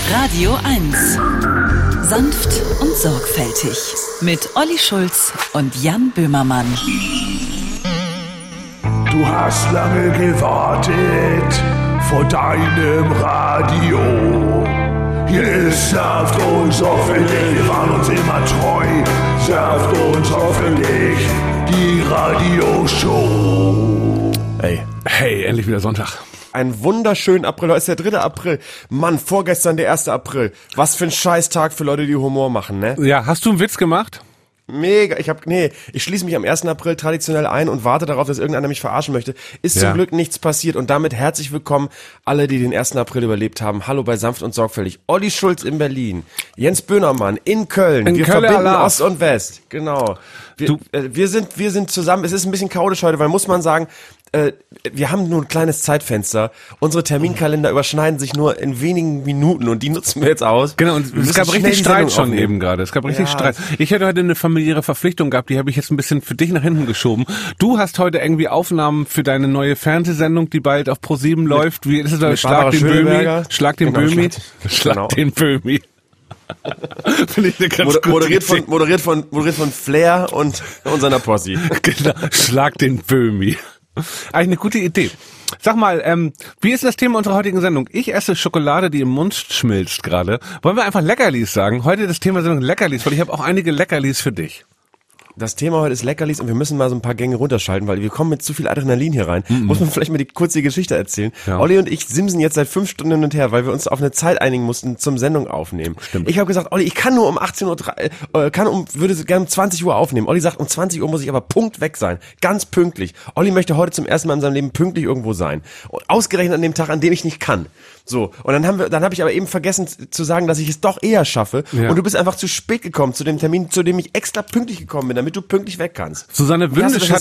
Radio 1. Sanft und sorgfältig. Mit Olli Schulz und Jan Böhmermann. Du hast lange gewartet vor deinem Radio. Hier ist Sanft und sorgfältig, wir waren uns immer treu. Sanft und sorgfältig, die Radioshow. Hey, endlich wieder Sonntag. Einen wunderschönen April. Heute ist der 3. April. Mann, vorgestern der 1. April. Was für ein Scheißtag für Leute, die Humor machen, ne? Ja, hast du einen Witz gemacht? Mega. Ich schließe mich am 1. April traditionell ein und warte darauf, dass irgendeiner mich verarschen möchte. Ist zum Glück nichts passiert und damit herzlich willkommen alle, die den 1. April überlebt haben. Hallo bei Sanft und Sorgfältig. Olli Schulz in Berlin. Jens Böhmermann in Köln. Wir verbinden Ost und West. Genau. Wir sind zusammen. Es ist ein bisschen chaotisch heute, weil muss man sagen, wir haben nur ein kleines Zeitfenster. Unsere Terminkalender überschneiden sich nur in wenigen Minuten und die nutzen wir jetzt aus. Genau, und es gab richtig Streit schon eben gerade. Es gab richtig Streit. Ich hätte heute eine familiäre Verpflichtung gehabt, die habe ich jetzt ein bisschen für dich nach hinten geschoben. Du hast heute irgendwie Aufnahmen für deine neue Fernsehsendung, die bald auf ProSieben läuft. Wie ist es? Schlag den Böhmi. Schlag den Böhmi. Schlag den Böhmi. Finde ich eine ganz moderiert von Flair und seiner Posse. Genau. Schlag den Böhmi. Eigentlich eine gute Idee. Sag mal, wie ist das Thema unserer heutigen Sendung? Ich esse Schokolade, die im Mund schmilzt gerade. Wollen wir einfach Leckerlis sagen? Heute das Thema Sendung Leckerlis, weil ich habe auch einige Leckerlis für dich. Das Thema heute ist Leckerlis und wir müssen mal so ein paar Gänge runterschalten, weil wir kommen mit zu viel Adrenalin hier rein. Muss man vielleicht mal kurz die Geschichte erzählen. Ja. Olli und ich simsen jetzt seit 5 Stunden hin und her, weil wir uns auf eine Zeit einigen mussten zum Sendung aufnehmen. Stimmt. Ich habe gesagt, Olli, ich kann nur um 18 Uhr, würde gerne um 20 Uhr aufnehmen. Olli sagt, um 20 Uhr muss ich aber Punkt weg sein. Ganz pünktlich. Olli möchte heute zum ersten Mal in seinem Leben pünktlich irgendwo sein. Und ausgerechnet an dem Tag, an dem ich nicht kann. So. Und dann habe ich aber eben vergessen zu sagen, dass ich es doch eher schaffe. Ja. Und du bist einfach zu spät gekommen zu dem Termin, zu dem ich extra pünktlich gekommen bin, damit du pünktlich weg kannst. Susanne Wündisch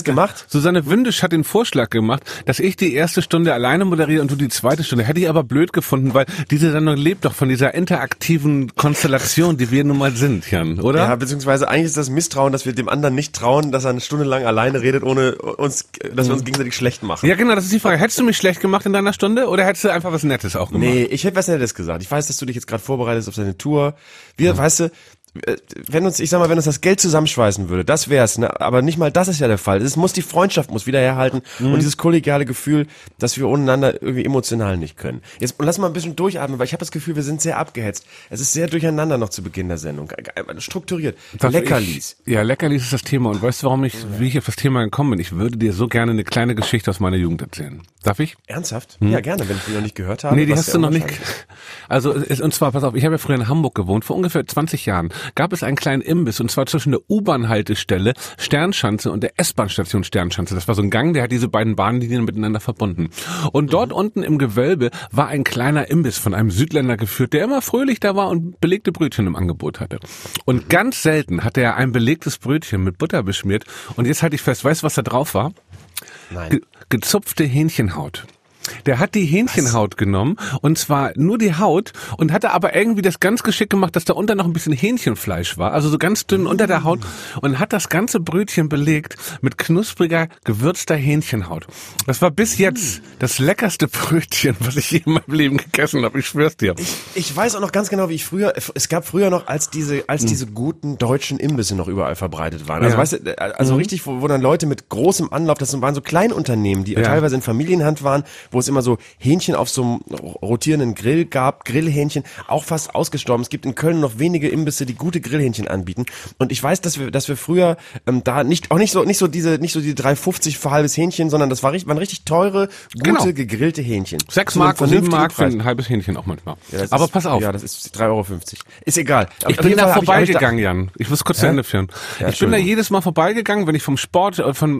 hat den Vorschlag gemacht, dass ich die erste Stunde alleine moderiere und du die zweite Stunde. Hätte ich aber blöd gefunden, weil diese Sendung lebt doch von dieser interaktiven Konstellation, die wir nun mal sind, Jan, oder? Ja, beziehungsweise eigentlich ist das Misstrauen, dass wir dem anderen nicht trauen, dass er eine Stunde lang alleine redet, ohne dass wir uns gegenseitig schlecht machen. Ja, genau, das ist die Frage. Hättest du mich schlecht gemacht in deiner Stunde oder hättest du einfach was Nettes auch gemacht? Nee, ich hätte was Nettes gesagt. Ich weiß, dass du dich jetzt gerade vorbereitest auf deine Tour. Weißt du, wenn uns das Geld zusammenschweißen würde, das wär's, ne? Aber nicht mal das ist ja der Fall. Die Freundschaft muss wieder herhalten und dieses kollegiale Gefühl, dass wir untereinander irgendwie emotional nicht können. Jetzt lass mal ein bisschen durchatmen, weil ich habe das Gefühl, wir sind sehr abgehetzt. Es ist sehr durcheinander noch zu Beginn der Sendung. Strukturiert. Leckerlis. Leckerlis ist das Thema und weißt du, wie ich auf das Thema gekommen bin? Ich würde dir so gerne eine kleine Geschichte aus meiner Jugend erzählen. Darf ich? Ernsthaft? Ja, gerne, wenn ich die noch nicht gehört habe. Nee, die hast du noch nicht. Also, und zwar, pass auf, ich habe ja früher in Hamburg gewohnt, vor ungefähr 20 Jahren. Gab es einen kleinen Imbiss, und zwar zwischen der U-Bahn-Haltestelle Sternschanze und der S-Bahn-Station Sternschanze. Das war so ein Gang, der hat diese beiden Bahnlinien miteinander verbunden. Und dort unten im Gewölbe war ein kleiner Imbiss von einem Südländer geführt, der immer fröhlich da war und belegte Brötchen im Angebot hatte. Und ganz selten hatte er ein belegtes Brötchen mit Butter beschmiert. Und jetzt halte ich fest, weißt du, was da drauf war? Nein. Gezupfte Hähnchenhaut. Der hat die Hähnchenhaut genommen, und zwar nur die Haut, und hatte aber irgendwie das ganz geschickt gemacht, dass da unter noch ein bisschen Hähnchenfleisch war, also so ganz dünn unter der Haut, und hat das ganze Brötchen belegt mit knuspriger, gewürzter Hähnchenhaut. Das war bis jetzt das leckerste Brötchen, was ich je in meinem Leben gegessen habe, ich schwör's dir. Ich weiß auch noch ganz genau, es gab früher noch, als diese guten deutschen Imbisse noch überall verbreitet waren. Also weißt du, richtig, wo dann Leute mit großem Anlauf, das waren so Kleinunternehmen, die teilweise in Familienhand waren, wo es immer so Hähnchen auf so einem rotierenden Grill gab, Grillhähnchen, auch fast ausgestorben. Es gibt in Köln noch wenige Imbisse, die gute Grillhähnchen anbieten. Und ich weiß, dass wir früher da nicht so diese 3,50 für halbes Hähnchen, sondern das waren richtig teure, gute gegrillte Hähnchen. 6 Mark, 7 Mark für ein halbes Hähnchen auch manchmal. Ja, aber pass auf. Ja, das ist 3,50 Euro. Ist egal. Ich bin da vorbeigegangen, Jan. Ich muss kurz zu Ende führen. Ja, ich bin da jedes Mal vorbeigegangen, wenn ich vom Sport,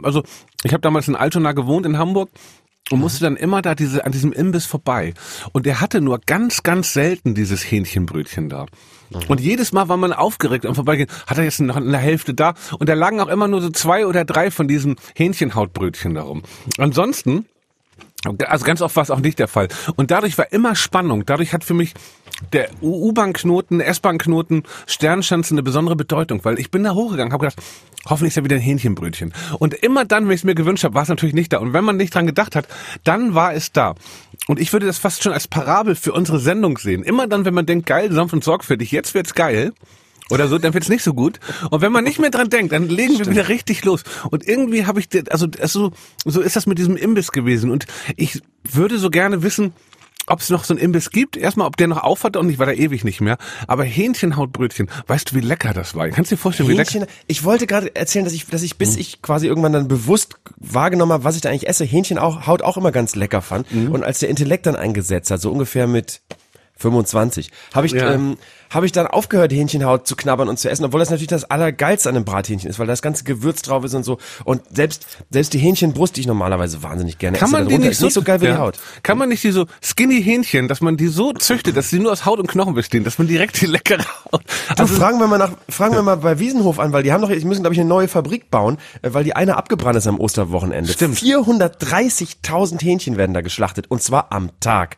ich habe damals in Altona gewohnt in Hamburg. Und musste dann immer da an diesem Imbiss vorbei. Und der hatte nur ganz, ganz selten dieses Hähnchenbrötchen da. Und jedes Mal war man aufgeregt und vorbeigehen, hat er jetzt noch eine Hälfte da. Und da lagen auch immer nur so 2 oder 3 von diesen Hähnchenhautbrötchen darum. Ansonsten Also ganz oft war es auch nicht der Fall. Und dadurch war immer Spannung. Dadurch hat für mich der U-Bahn-Knoten, S-Bahn-Knoten, Sternschanze eine besondere Bedeutung, weil ich bin da hochgegangen, habe gedacht, hoffentlich ist ja wieder ein Hähnchenbrötchen. Und immer dann, wenn ich es mir gewünscht habe, war es natürlich nicht da. Und wenn man nicht dran gedacht hat, dann war es da. Und ich würde das fast schon als Parabel für unsere Sendung sehen. Immer dann, wenn man denkt, geil, sanft und sorgfältig, jetzt wird's geil. Oder so, dann wird's nicht so gut. Und wenn man nicht mehr dran denkt, dann legen wir wieder richtig los. Und irgendwie habe ich, so ist das mit diesem Imbiss gewesen. Und ich würde so gerne wissen, ob es noch so einen Imbiss gibt. Erstmal, ob der noch aufhat und ich war da ewig nicht mehr. Aber Hähnchenhautbrötchen, weißt du, wie lecker das war? Kannst du dir vorstellen, wie lecker? Ich wollte gerade erzählen, dass ich bis ich quasi irgendwann dann bewusst wahrgenommen habe, was ich da eigentlich esse, Hähnchenhaut auch immer ganz lecker fand. Und als der Intellekt dann eingesetzt hat, so ungefähr mit 25, habe ich dann aufgehört, Hähnchenhaut zu knabbern und zu essen, obwohl das natürlich das Allergeilste an einem Brathähnchen ist, weil das ganze Gewürz drauf ist und so. Und selbst die Hähnchenbrust, die ich normalerweise wahnsinnig gerne esse, man die nicht so geil wie die Haut. Kann man nicht die so Skinny Hähnchen, dass man die so züchtet, dass sie nur aus Haut und Knochen bestehen, dass man direkt die leckere Haut... Also fragen wir mal bei Wiesenhof an, weil die müssen, glaube ich, eine neue Fabrik bauen, weil die eine abgebrannt ist am Osterwochenende. Stimmt. 430.000 Hähnchen werden da geschlachtet und zwar am Tag.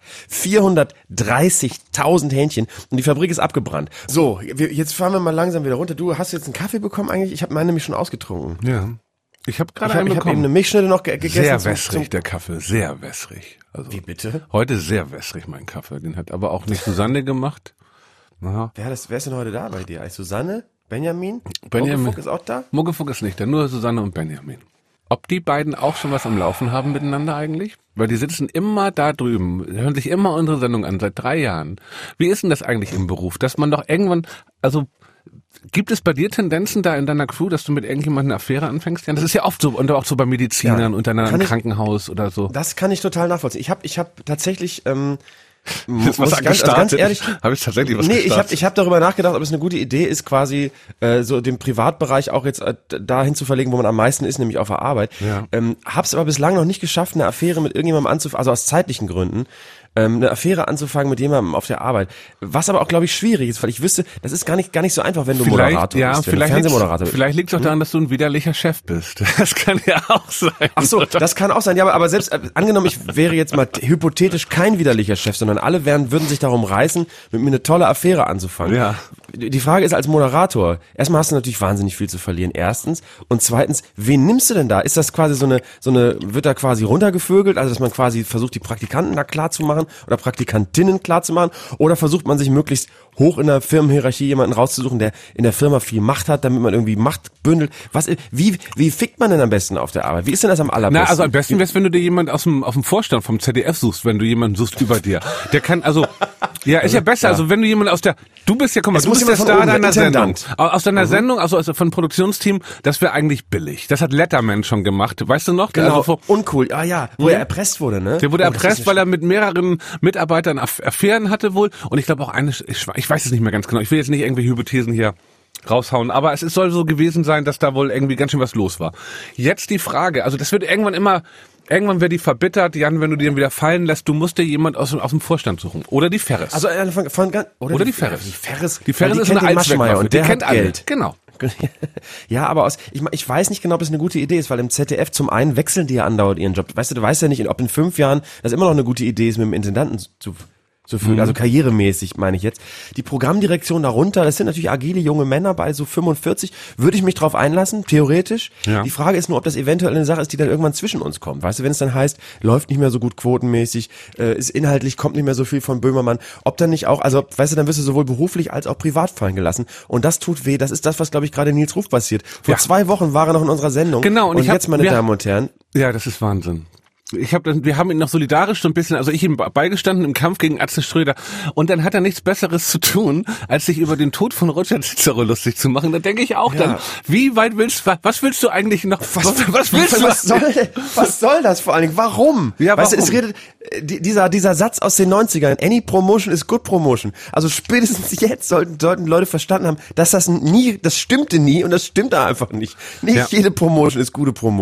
430.000 Hähnchen und die Fabrik ist abgebrannt. So, jetzt fahren wir mal langsam wieder runter. Du hast jetzt einen Kaffee bekommen eigentlich? Ich habe meine nämlich schon ausgetrunken. Ja. Ich habe gerade einen bekommen. Ich habe eben eine Milchschnitte noch gegessen. Sehr wässrig, der Kaffee. Sehr wässrig. Also, wie bitte? Heute sehr wässrig, mein Kaffee. Den hat aber auch nicht Susanne gemacht. Aha. Wer ist denn heute da bei dir? Eigentlich Susanne? Benjamin? Muckefuck ist auch da? Muckefuck ist nicht da, nur Susanne und Benjamin. Ob die beiden auch schon was am Laufen haben miteinander eigentlich? Weil die sitzen immer da drüben, hören sich immer unsere Sendung an, seit 3 Jahren. Wie ist denn das eigentlich im Beruf? Dass man doch irgendwann, also gibt es bei dir Tendenzen da in deiner Crew, dass du mit irgendjemandem eine Affäre anfängst? Ja, das ist ja oft so, und auch so bei Medizinern und in einem Krankenhaus oder so. Das kann ich total nachvollziehen. Ich hab tatsächlich... Das was ganz ehrlich, habe ich tatsächlich was gestartet? Ich hab darüber nachgedacht, ob es eine gute Idee ist, quasi so den Privatbereich auch jetzt dahin zu verlegen, wo man am meisten ist, nämlich auf der Arbeit. Ja. Hab's aber bislang noch nicht geschafft, eine Affäre mit irgendjemandem anzufangen, also aus zeitlichen Gründen, eine Affäre anzufangen mit jemandem auf der Arbeit. Was aber auch, glaube ich, schwierig ist, weil ich wüsste, das ist gar nicht so einfach, wenn du Moderator bist, wenn du Fernsehmoderator bist. Vielleicht liegt es auch daran, dass du ein widerlicher Chef bist. Das kann ja auch sein. Ach so, das kann auch sein. Ja, aber selbst angenommen, ich wäre jetzt mal hypothetisch kein widerlicher Chef, sondern alle würden sich darum reißen, mit mir eine tolle Affäre anzufangen. Ja. Die Frage ist als Moderator, erstmal hast du natürlich wahnsinnig viel zu verlieren, erstens. Und zweitens, wen nimmst du denn da? Ist das quasi so eine, wird da quasi runtergevögelt, also dass man quasi versucht, die Praktikanten da klar zu machen oder Praktikantinnen klar zu machen? Oder versucht man sich möglichst hoch in der Firmenhierarchie jemanden rauszusuchen, der in der Firma viel Macht hat, damit man irgendwie Macht bündelt? Wie fickt man denn am besten auf der Arbeit? Wie ist denn das am allerbesten? Na, also am besten wär's, wenn du dir jemand aus dem Vorstand vom ZDF suchst, wenn du jemanden suchst über dir. Der kann, also, ja, ist ja besser. Ja. Also wenn du jemanden du bist ja, guck mal, du bist der Star deiner Sendung. Aus deiner Sendung, also von Produktionsteam, das wäre eigentlich billig. Das hat Letterman schon gemacht, weißt du noch? Genau, also uncool. Ah ja, wo er erpresst wurde, ne? Der wurde erpresst, weil er mit mehreren Mitarbeitern Affären hatte wohl. Und ich glaube auch ich weiß es nicht mehr ganz genau. Ich will jetzt nicht irgendwie Hypothesen hier raushauen, aber soll so gewesen sein, dass da wohl irgendwie ganz schön was los war. Jetzt die Frage, also das wird irgendwann wäre die verbittert, Jan, wenn du dir wieder fallen lässt, du musst dir jemand aus dem Vorstand suchen. Oder die Ferris. Also oder die Ferris. Die Ferris ist eine Allzweckwaffe und der kennt hat Geld. Genau. Ja, aber ich weiß nicht genau, ob es eine gute Idee ist, weil im ZDF zum einen wechseln die ja andauernd ihren Job. Weißt du weißt ja nicht, ob in 5 Jahren das immer noch eine gute Idee ist, mit dem Intendanten zu fühlen, also karrieremäßig meine ich jetzt. Die Programmdirektion darunter, das sind natürlich agile junge Männer bei so 45, würde ich mich drauf einlassen, theoretisch. Ja. Die Frage ist nur, ob das eventuell eine Sache ist, die dann irgendwann zwischen uns kommt. Weißt du, wenn es dann heißt, läuft nicht mehr so gut quotenmäßig, ist inhaltlich, kommt nicht mehr so viel von Böhmermann, ob dann nicht auch, also weißt du, dann wirst du sowohl beruflich als auch privat fallen gelassen. Und das tut weh, das ist das, was glaube ich gerade Nils Ruf passiert. Vor 2 Wochen war er noch in unserer Sendung. Genau. Und jetzt, meine Damen und Herren. Ja, das ist Wahnsinn. Wir haben ihn noch solidarisch so ein bisschen, also ich ihm beigestanden im Kampf gegen Atze Schröder und dann hat er nichts Besseres zu tun, als sich über den Tod von Roger Cicero lustig zu machen. Da denke ich auch dann, wie weit was willst du eigentlich noch, was soll das vor allen Dingen? Warum? Ja, weißt du, es redet, dieser Satz aus den 90ern, any promotion is good promotion. Also spätestens jetzt sollten Leute verstanden haben, dass das stimmte nie und das stimmt da einfach nicht. Nicht jede Promotion ist gute Promotion.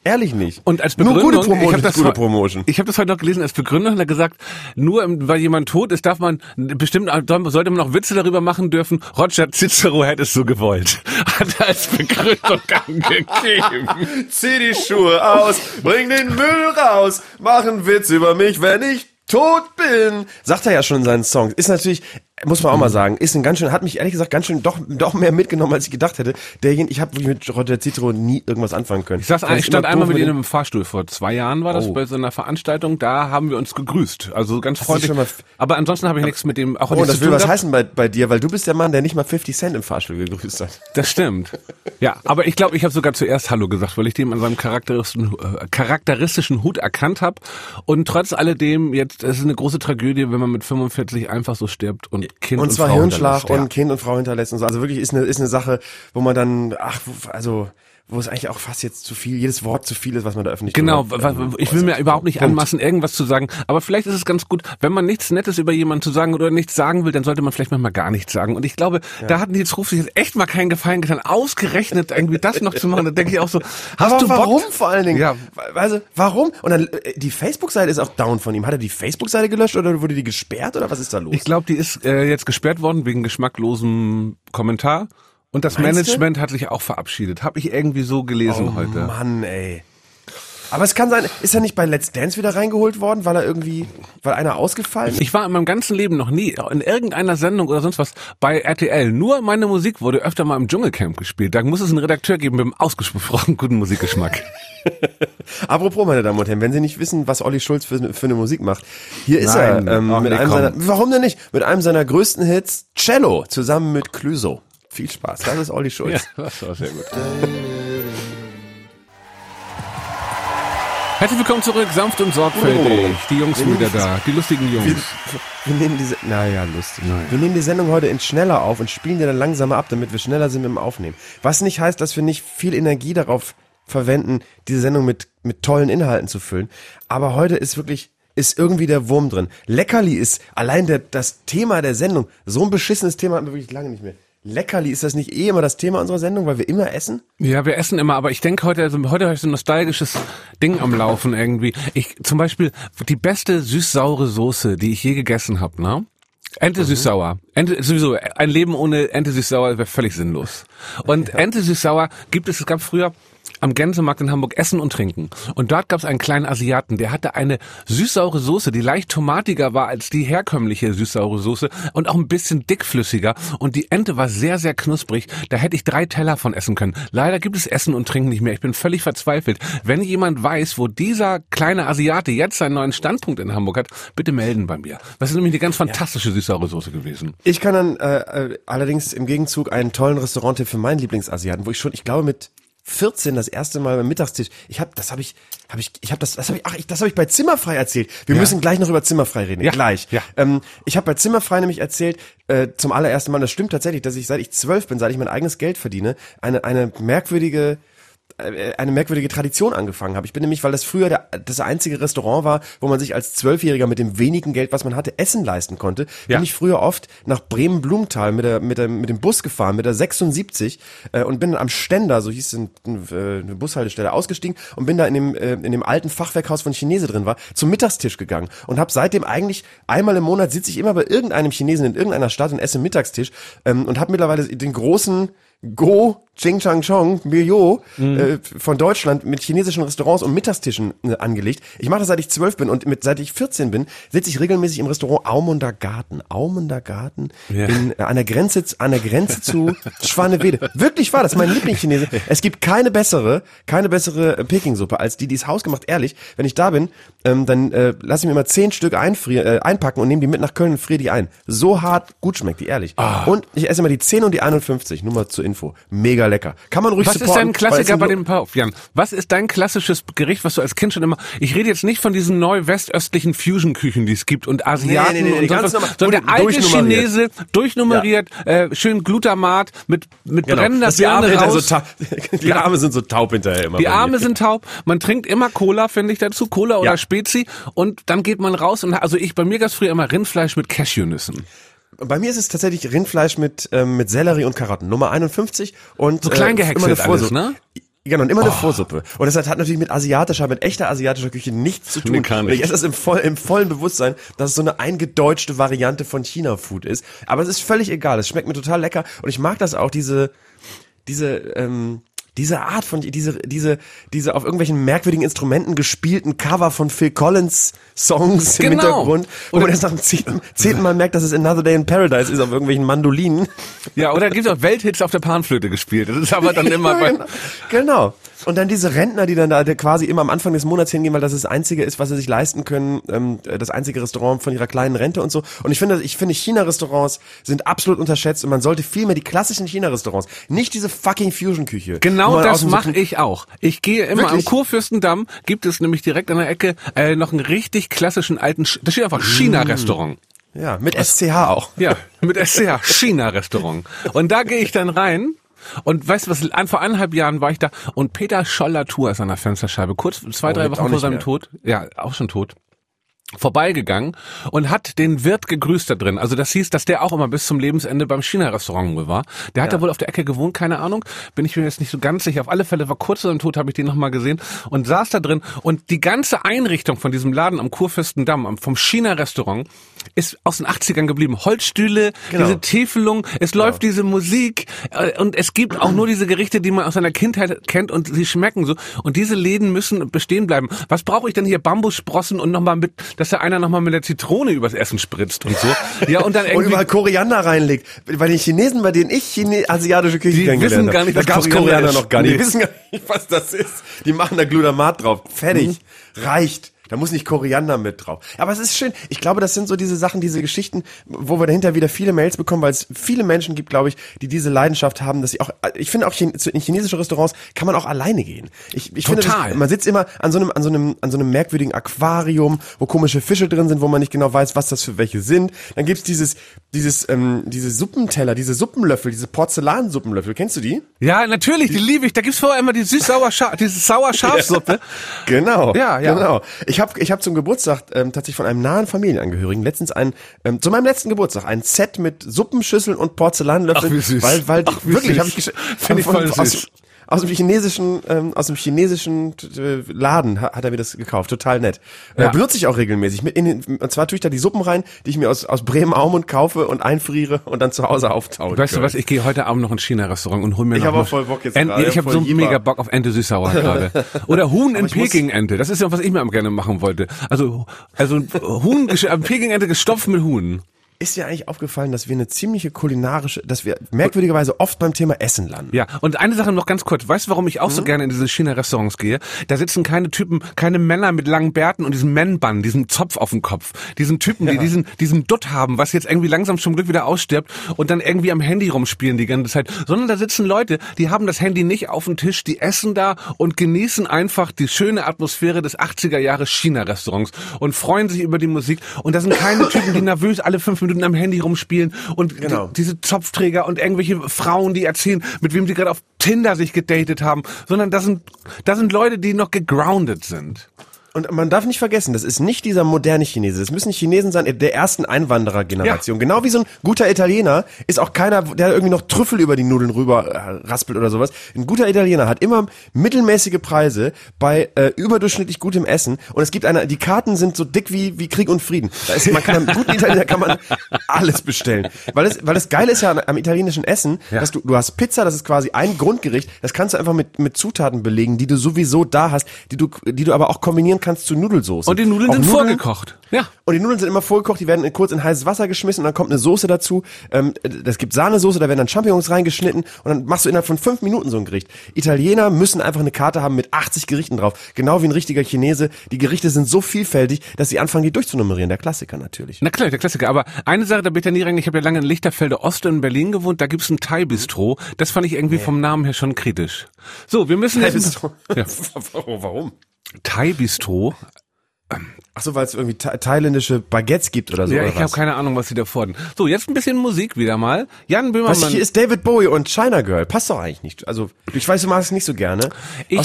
Ehrlich nicht. Und als Begründung, nur gute Promotion. Ich habe das heute noch gelesen, als Begründung hat er gesagt, nur weil jemand tot ist, sollte man noch Witze darüber machen dürfen, Roger Cicero hätte es so gewollt. Hat er als Begründung angegeben. Zieh die Schuhe aus, bring den Müll raus, mach einen Witz über mich, wenn ich tot bin. Sagt er ja schon in seinen Songs. Ist natürlich, muss man auch mal sagen, hat mich ehrlich gesagt ganz schön doch mehr mitgenommen, als ich gedacht hätte. Ich habe mit Roger Cicero nie irgendwas anfangen können. Ich stand einmal mit ihm im Fahrstuhl, vor 2 Jahren war das, bei so einer Veranstaltung, da haben wir uns gegrüßt. Also ganz freundlich. Aber ansonsten habe ich nichts mit dem auch nichts zu tun. Das will was heißen bei dir, weil du bist der Mann, der nicht mal 50 Cent im Fahrstuhl gegrüßt hat. Das stimmt. Ja, aber ich glaube, ich habe sogar zuerst Hallo gesagt, weil ich dem an seinem charakteristischen Hut erkannt habe. Und trotz alledem, es ist eine große Tragödie, wenn man mit 45 einfach so stirbt und Kind und zwar Frau Hirnschlag und Kind und Frau hinterlässt und so. Also wirklich ist eine Sache, wo man dann, wo es eigentlich auch fast jetzt zu viel, jedes Wort zu viel ist, was man da öffentlich ich will mir überhaupt nicht anmaßen, irgendwas zu sagen, aber vielleicht ist es ganz gut, wenn man nichts Nettes über jemanden zu sagen oder nichts sagen will, dann sollte man vielleicht manchmal gar nichts sagen. Und ich glaube, da hat Nils Ruf sich jetzt echt mal keinen Gefallen getan, ausgerechnet irgendwie das noch zu machen. Da denke ich auch so, warum vor allen Dingen? Ja. Also, warum? Und dann, die Facebook-Seite ist auch down von ihm. Hat er die Facebook-Seite gelöscht oder wurde die gesperrt oder was ist da los? Ich glaube, die ist jetzt gesperrt worden wegen geschmacklosem Kommentar. Und das Management hat sich auch verabschiedet. Habe ich irgendwie so gelesen heute. Oh Mann, ey. Aber es kann sein, ist er nicht bei Let's Dance wieder reingeholt worden, weil einer ausgefallen ist? Ich war in meinem ganzen Leben noch nie in irgendeiner Sendung oder sonst was bei RTL. Nur meine Musik wurde öfter mal im Dschungelcamp gespielt. Da muss es einen Redakteur geben mit einem ausgesprochen guten Musikgeschmack. Apropos, meine Damen und Herren, wenn Sie nicht wissen, was Olli Schulz für eine Musik macht, hier ist er warum denn nicht? Mit einem seiner größten Hits, Cello, zusammen mit Clouseau. Viel Spaß, das ist Olli Schulz. Ja, das war sehr gut. Herzlich willkommen zurück, sanft und sorgfältig. Die Jungs sind wieder da, die lustigen Jungs. Wir nehmen Wir nehmen die Sendung heute in schneller auf und spielen die dann langsamer ab, damit wir schneller sind mit dem Aufnehmen. Was nicht heißt, dass wir nicht viel Energie darauf verwenden, diese Sendung mit tollen Inhalten zu füllen. Aber heute ist irgendwie der Wurm drin. Leckerli ist allein das Thema der Sendung. So ein beschissenes Thema hatten wir wirklich lange nicht mehr. Leckerli, ist das nicht immer das Thema unserer Sendung, weil wir immer essen? Ja, wir essen immer, aber ich denke heute habe ich so ein nostalgisches Ding am Laufen irgendwie. Zum Beispiel die beste süß-saure Soße, die ich je gegessen habe, ne? Ente süß-sauer. Ente, sowieso, ein Leben ohne Ente süß-sauer wäre völlig sinnlos. Und Ente süß-sauer es gab früher am Gänsemarkt in Hamburg Essen und Trinken. Und dort gab es einen kleinen Asiaten, der hatte eine süß-saure Soße, die leicht tomatiger war als die herkömmliche süß-saure Soße und auch ein bisschen dickflüssiger. Und die Ente war sehr, sehr knusprig. Da hätte ich 3 Teller von essen können. Leider gibt es Essen und Trinken nicht mehr. Ich bin völlig verzweifelt. Wenn jemand weiß, wo dieser kleine Asiate jetzt seinen neuen Standpunkt in Hamburg hat, bitte melden bei mir. Das ist nämlich eine ganz fantastische süß-saure Soße gewesen. Ich kann dann allerdings im Gegenzug einen tollen Restaurant-Tipp für meinen Lieblingsasiaten, wo ich glaube mit 14 das erste Mal beim Mittagstisch. Das habe ich bei Zimmerfrei erzählt. Wir müssen gleich noch über Zimmerfrei reden. Ja. Gleich. Ja. Ich habe bei Zimmerfrei nämlich erzählt, zum allerersten Mal, das stimmt tatsächlich, dass ich seit ich 12 bin, seit ich mein eigenes Geld verdiene, eine merkwürdige Tradition angefangen habe. Ich bin nämlich, weil das früher das einzige Restaurant war, wo man sich als 12-Jähriger mit dem wenigen Geld, was man hatte, Essen leisten konnte, bin ich früher oft nach Bremen-Blumenthal mit dem Bus gefahren, mit der 76 und bin dann am Ständer, so hieß eine Bushaltestelle, ausgestiegen und bin da in dem alten Fachwerkhaus von Chinese drin war, zum Mittagstisch gegangen und habe seitdem eigentlich einmal im Monat sitze ich immer bei irgendeinem Chinesen in irgendeiner Stadt und esse Mittagstisch und habe mittlerweile den großen Go, Ching Chang Chong, Milio von Deutschland mit chinesischen Restaurants und Mittagstischen angelegt. Ich mache das seit ich 12 bin und seit ich 14 bin, sitze ich regelmäßig im Restaurant Aumunder Garten an der Grenze zu Schwanewede. Wirklich wahr, das ist mein Lieblingschinese. Es gibt keine bessere Pekingsuppe als die ist hausgemacht. Ehrlich, wenn ich da bin, dann lasse ich mir mal 10 Stück einpacken und nehme die mit nach Köln und friere die ein. So hart gut schmeckt die, ehrlich. Und ich esse immer die 10 und die 51, nur mal zur Info. Mega lecker. Kann man ruhig supporten. Was ist dein Klassiker bei dem Jan? Was ist dein klassisches Gericht, was du als Kind schon immer... Ich rede jetzt nicht von diesen neu-westöstlichen Fusion-Küchen, die es gibt und Asiaten und so, sondern der alte Chinese, durchnummeriert, schön Glutamat, mit brennender Birne raus. Die Arme sind so taub hinterher immer. Die Arme sind taub. Man trinkt immer Cola, finde ich dazu. Cola oder Spezi. Und dann geht man raus und bei mir gab es früher immer Rindfleisch mit Cashewnüssen. Bei mir ist es tatsächlich Rindfleisch mit Sellerie und Karotten. Nummer 51 und so klein gehäckselt alles, ne? Genau, und immer eine Vorsuppe. Und das hat natürlich mit echter asiatischer Küche nichts zu tun. Nee, gar nicht. Und ich esse das im vollen Bewusstsein, dass es so eine eingedeutschte Variante von China-Food ist. Aber es ist völlig egal. Es schmeckt mir total lecker. Und ich mag das auch, diese Art von, diese auf irgendwelchen merkwürdigen Instrumenten gespielten Cover von Phil Collins Songs im Hintergrund, wo man erst nach dem 10. Mal merkt, dass es Another Day in Paradise ist auf irgendwelchen Mandolinen. Ja, oder gibt es auch Welthits auf der Panflöte gespielt. Das ist aber dann immer... Genau. Und dann diese Rentner, die dann da quasi immer am Anfang des Monats hingehen, weil das das Einzige ist, was sie sich leisten können, das einzige Restaurant von ihrer kleinen Rente und so. Und ich finde China-Restaurants sind absolut unterschätzt und man sollte viel mehr die klassischen China-Restaurants, nicht diese fucking Fusion-Küche. Genau das mache ich auch. Ich gehe immer Wirklich? am Kurfürstendamm, gibt es nämlich direkt an der Ecke noch einen richtig klassischen alten, da steht einfach China-Restaurant. Ja, mit SCH auch. Ja, mit SCH, China-Restaurant. Und da gehe ich dann rein. Und weißt du was, vor 1,5 Jahren war ich da und Peter Scholl-Latour ist an der Fensterscheibe, kurz 2-3 Wochen vor seinem Tod, ja, auch schon tot, vorbeigegangen und hat den Wirt gegrüßt da drin. Also das hieß, dass der auch immer bis zum Lebensende beim China-Restaurant wohl war. Der hat da wohl auf der Ecke gewohnt, keine Ahnung. Bin ich mir jetzt nicht so ganz sicher. Auf alle Fälle war kurz vor seinem Tod, habe ich den nochmal gesehen und saß da drin. Und die ganze Einrichtung von diesem Laden am Kurfürstendamm, vom China-Restaurant, ist aus den 80ern geblieben. Holzstühle, diese Täfelung, es läuft diese Musik und es gibt auch nur diese Gerichte, die man aus seiner Kindheit kennt und sie schmecken so. Und diese Läden müssen bestehen bleiben. Was brauche ich denn hier? Bambussprossen und nochmal dass da einer nochmal mit der Zitrone übers Essen spritzt und so. Ja, und dann irgendwie. Und überall Koriander reinlegt. Bei den Chinesen, bei denen ich asiatische Küche die kennengelernt wissen gar nicht, habe, da gab's Koriander noch gar nicht. Nee. Die wissen gar nicht, was das ist. Die machen da Glutamat drauf. Fertig. Reicht. Da muss nicht Koriander mit drauf. Aber es ist schön. Ich glaube, das sind so diese Sachen, diese Geschichten, wo wir dahinter wieder viele Mails bekommen, weil es viele Menschen gibt, glaube ich, die diese Leidenschaft haben, dass sie auch, ich finde auch in chinesische Restaurants kann man auch alleine gehen. Ich finde, man sitzt immer an so einem merkwürdigen Aquarium, wo komische Fische drin sind, wo man nicht genau weiß, was das für welche sind. Dann gibt's diese Suppenteller, diese Suppenlöffel, diese Porzellansuppenlöffel. Kennst du die? Ja, natürlich, die liebe ich. Da gibt's vorher immer die diese Sauer-Schafsuppe. Ja, genau. Ja. Genau. Ich hab zum Geburtstag tatsächlich von einem nahen Familienangehörigen letztens zu meinem letzten Geburtstag ein Set mit Suppenschüsseln und Porzellanlöffeln. Ach, wie süß. Weil wirklich habe ich finde ich voll süß. Aus dem chinesischen Laden hat er mir das gekauft. Total nett. Ja. Benutze ich auch regelmäßig. Und zwar tue ich da die Suppen rein, die ich mir aus Bremen-Aumund kaufe und einfriere und dann zu Hause auftaue. Weißt du was, ich gehe heute Abend noch ins China-Restaurant und hol mir Ich habe auch voll Bock jetzt gerade. Ich habe so mega Bock auf Ente süß-sauer gerade. Oder Huhn in Peking-Ente. Das ist ja, was ich mir gerne machen wollte. Also Huhn, Peking-Ente gestopft mit Huhn. Ist dir eigentlich aufgefallen, dass wir dass wir merkwürdigerweise oft beim Thema Essen landen? Ja, und eine Sache noch ganz kurz. Weißt du, warum ich auch so gerne in diese China-Restaurants gehe? Da sitzen keine Typen, keine Männer mit langen Bärten und diesem Man-Bun, diesen Zopf auf dem Kopf. Diesen Typen, die diesen Dutt haben, was jetzt irgendwie langsam zum Glück wieder ausstirbt und dann irgendwie am Handy rumspielen die ganze Zeit. Sondern da sitzen Leute, die haben das Handy nicht auf dem Tisch, die essen da und genießen einfach die schöne Atmosphäre des 80er Jahre China-Restaurants und freuen sich über die Musik. Und da sind keine Typen, die nervös alle 5 Minuten am Handy rumspielen und diese Zopfträger und irgendwelche Frauen, die erzählen, mit wem sie gerade auf Tinder sich gedatet haben, sondern da sind Leute, die noch gegroundet sind. Und man darf nicht vergessen, das ist nicht dieser moderne Chinese. Das müssen Chinesen sein der ersten Einwanderergeneration. Ja. Genau wie so ein guter Italiener ist auch keiner, der irgendwie noch Trüffel über die Nudeln rüber raspelt oder sowas. Ein guter Italiener hat immer mittelmäßige Preise bei überdurchschnittlich gutem Essen. Und es gibt die Karten sind so dick wie Krieg und Frieden. Beim guten Italiener kann man alles bestellen. Weil das Geile ist ja am italienischen Essen, dass du hast Pizza, das ist quasi ein Grundgericht. Das kannst du einfach mit Zutaten belegen, die du sowieso da hast, die du aber auch kombinieren kannst zu Nudelsoße. Und die Nudeln sind vorgekocht. Ja. Und die Nudeln sind immer vorgekocht, die werden kurz in heißes Wasser geschmissen und dann kommt eine Soße dazu. Das gibt Sahnesoße, da werden dann Champignons reingeschnitten und dann machst du innerhalb von 5 Minuten so ein Gericht. Italiener müssen einfach eine Karte haben mit 80 Gerichten drauf. Genau wie ein richtiger Chinese. Die Gerichte sind so vielfältig, dass sie anfangen, die durchzunummerieren. Der Klassiker natürlich. Na klar, der Klassiker. Aber eine Sache, da bin ich ja nie reingegangen. Ich habe ja lange in Lichterfelde Ost in Berlin gewohnt. Da gibt's ein Thai-Bistro. Das fand ich irgendwie vom Namen her schon kritisch. So, wir müssen jetzt... Ja. Warum? Thai-Bistro... Ach so, weil es irgendwie thailändische Baguettes gibt oder so. Ja, oder ich habe keine Ahnung, was sie da fordern. So, jetzt ein bisschen Musik wieder mal. Jan Böhmermann. Was hier ist David Bowie und China Girl. Passt doch eigentlich nicht. Also, ich weiß, du magst es nicht so gerne.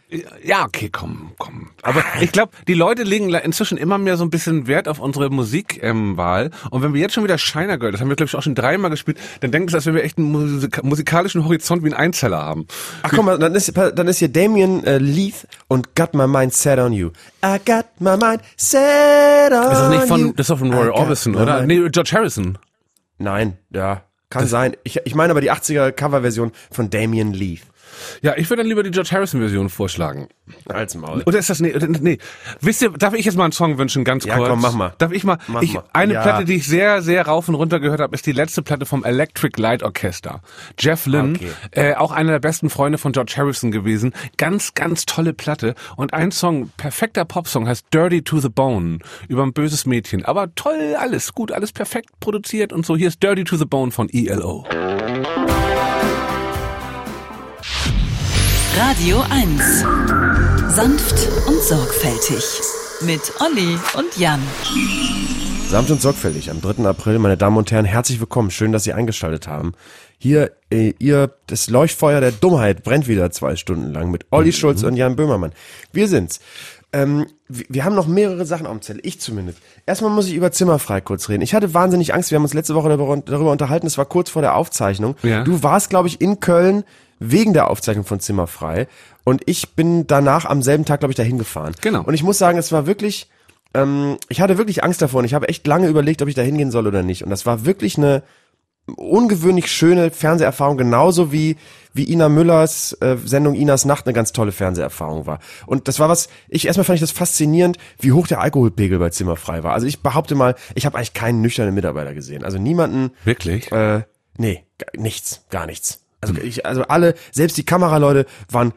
Ja, okay, komm. Aber ich glaube, die Leute legen inzwischen immer mehr so ein bisschen Wert auf unsere Musikwahl. Und wenn wir jetzt schon wieder China Girl, das haben wir glaube ich auch schon 3-mal gespielt, dann denken sie, dass wir echt einen musikalischen Horizont wie ein Einzeller haben. Ach guck mal, dann ist hier Damien Leith und Got My Mind Set on You. I got my mind set on you. Das ist doch von Roy Orbison, oder? Nee, George Harrison. Nein, ja, kann sein. Ich meine aber die 80er Coverversion von Damien Leith. Ja, ich würde dann lieber die George Harrison-Version vorschlagen. Als Maul. Oder ist das, nee. Wisst ihr, darf ich jetzt mal einen Song wünschen, ganz kurz? Ja, komm, mach mal. Darf ich mal? Eine Platte, die ich sehr, sehr rauf und runter gehört habe, ist die letzte Platte vom Electric Light Orchestra. Jeff Lynne, auch einer der besten Freunde von George Harrison gewesen. Ganz, ganz tolle Platte. Und ein Song, perfekter Popsong, heißt Dirty to the Bone, über ein böses Mädchen. Aber toll, alles gut, alles perfekt produziert und so. Hier ist Dirty to the Bone von ELO. Radio 1. Sanft und sorgfältig. Mit Olli und Jan. Sanft und sorgfältig am 3. April, meine Damen und Herren, herzlich willkommen. Schön, dass Sie eingeschaltet haben. Hier, das Leuchtfeuer der Dummheit brennt wieder 2 Stunden lang mit Olli Schulz und Jan Böhmermann. Wir sind's. Wir haben noch mehrere Sachen auf dem Zettel, ich zumindest. Erstmal muss ich über Zimmerfrei kurz reden. Ich hatte wahnsinnig Angst, wir haben uns letzte Woche darüber unterhalten, es war kurz vor der Aufzeichnung. Ja. Du warst, glaube ich, in Köln wegen der Aufzeichnung von Zimmerfrei und ich bin danach am selben Tag, glaube ich, dahin gefahren. Genau. Und ich muss sagen, es war wirklich, ich hatte wirklich Angst davor und ich habe echt lange überlegt, ob ich da hingehen soll oder nicht. Und das war wirklich eine ungewöhnlich schöne Fernseherfahrung, genauso wie Ina Müllers Sendung Inas Nacht eine ganz tolle Fernseherfahrung war. Und das war erstmal fand ich das faszinierend, wie hoch der Alkoholpegel bei Zimmerfrei war. Also ich behaupte mal, ich habe eigentlich keinen nüchternen Mitarbeiter gesehen. Also niemanden. Wirklich? Nee, gar nichts. Also alle, selbst die Kameraleute waren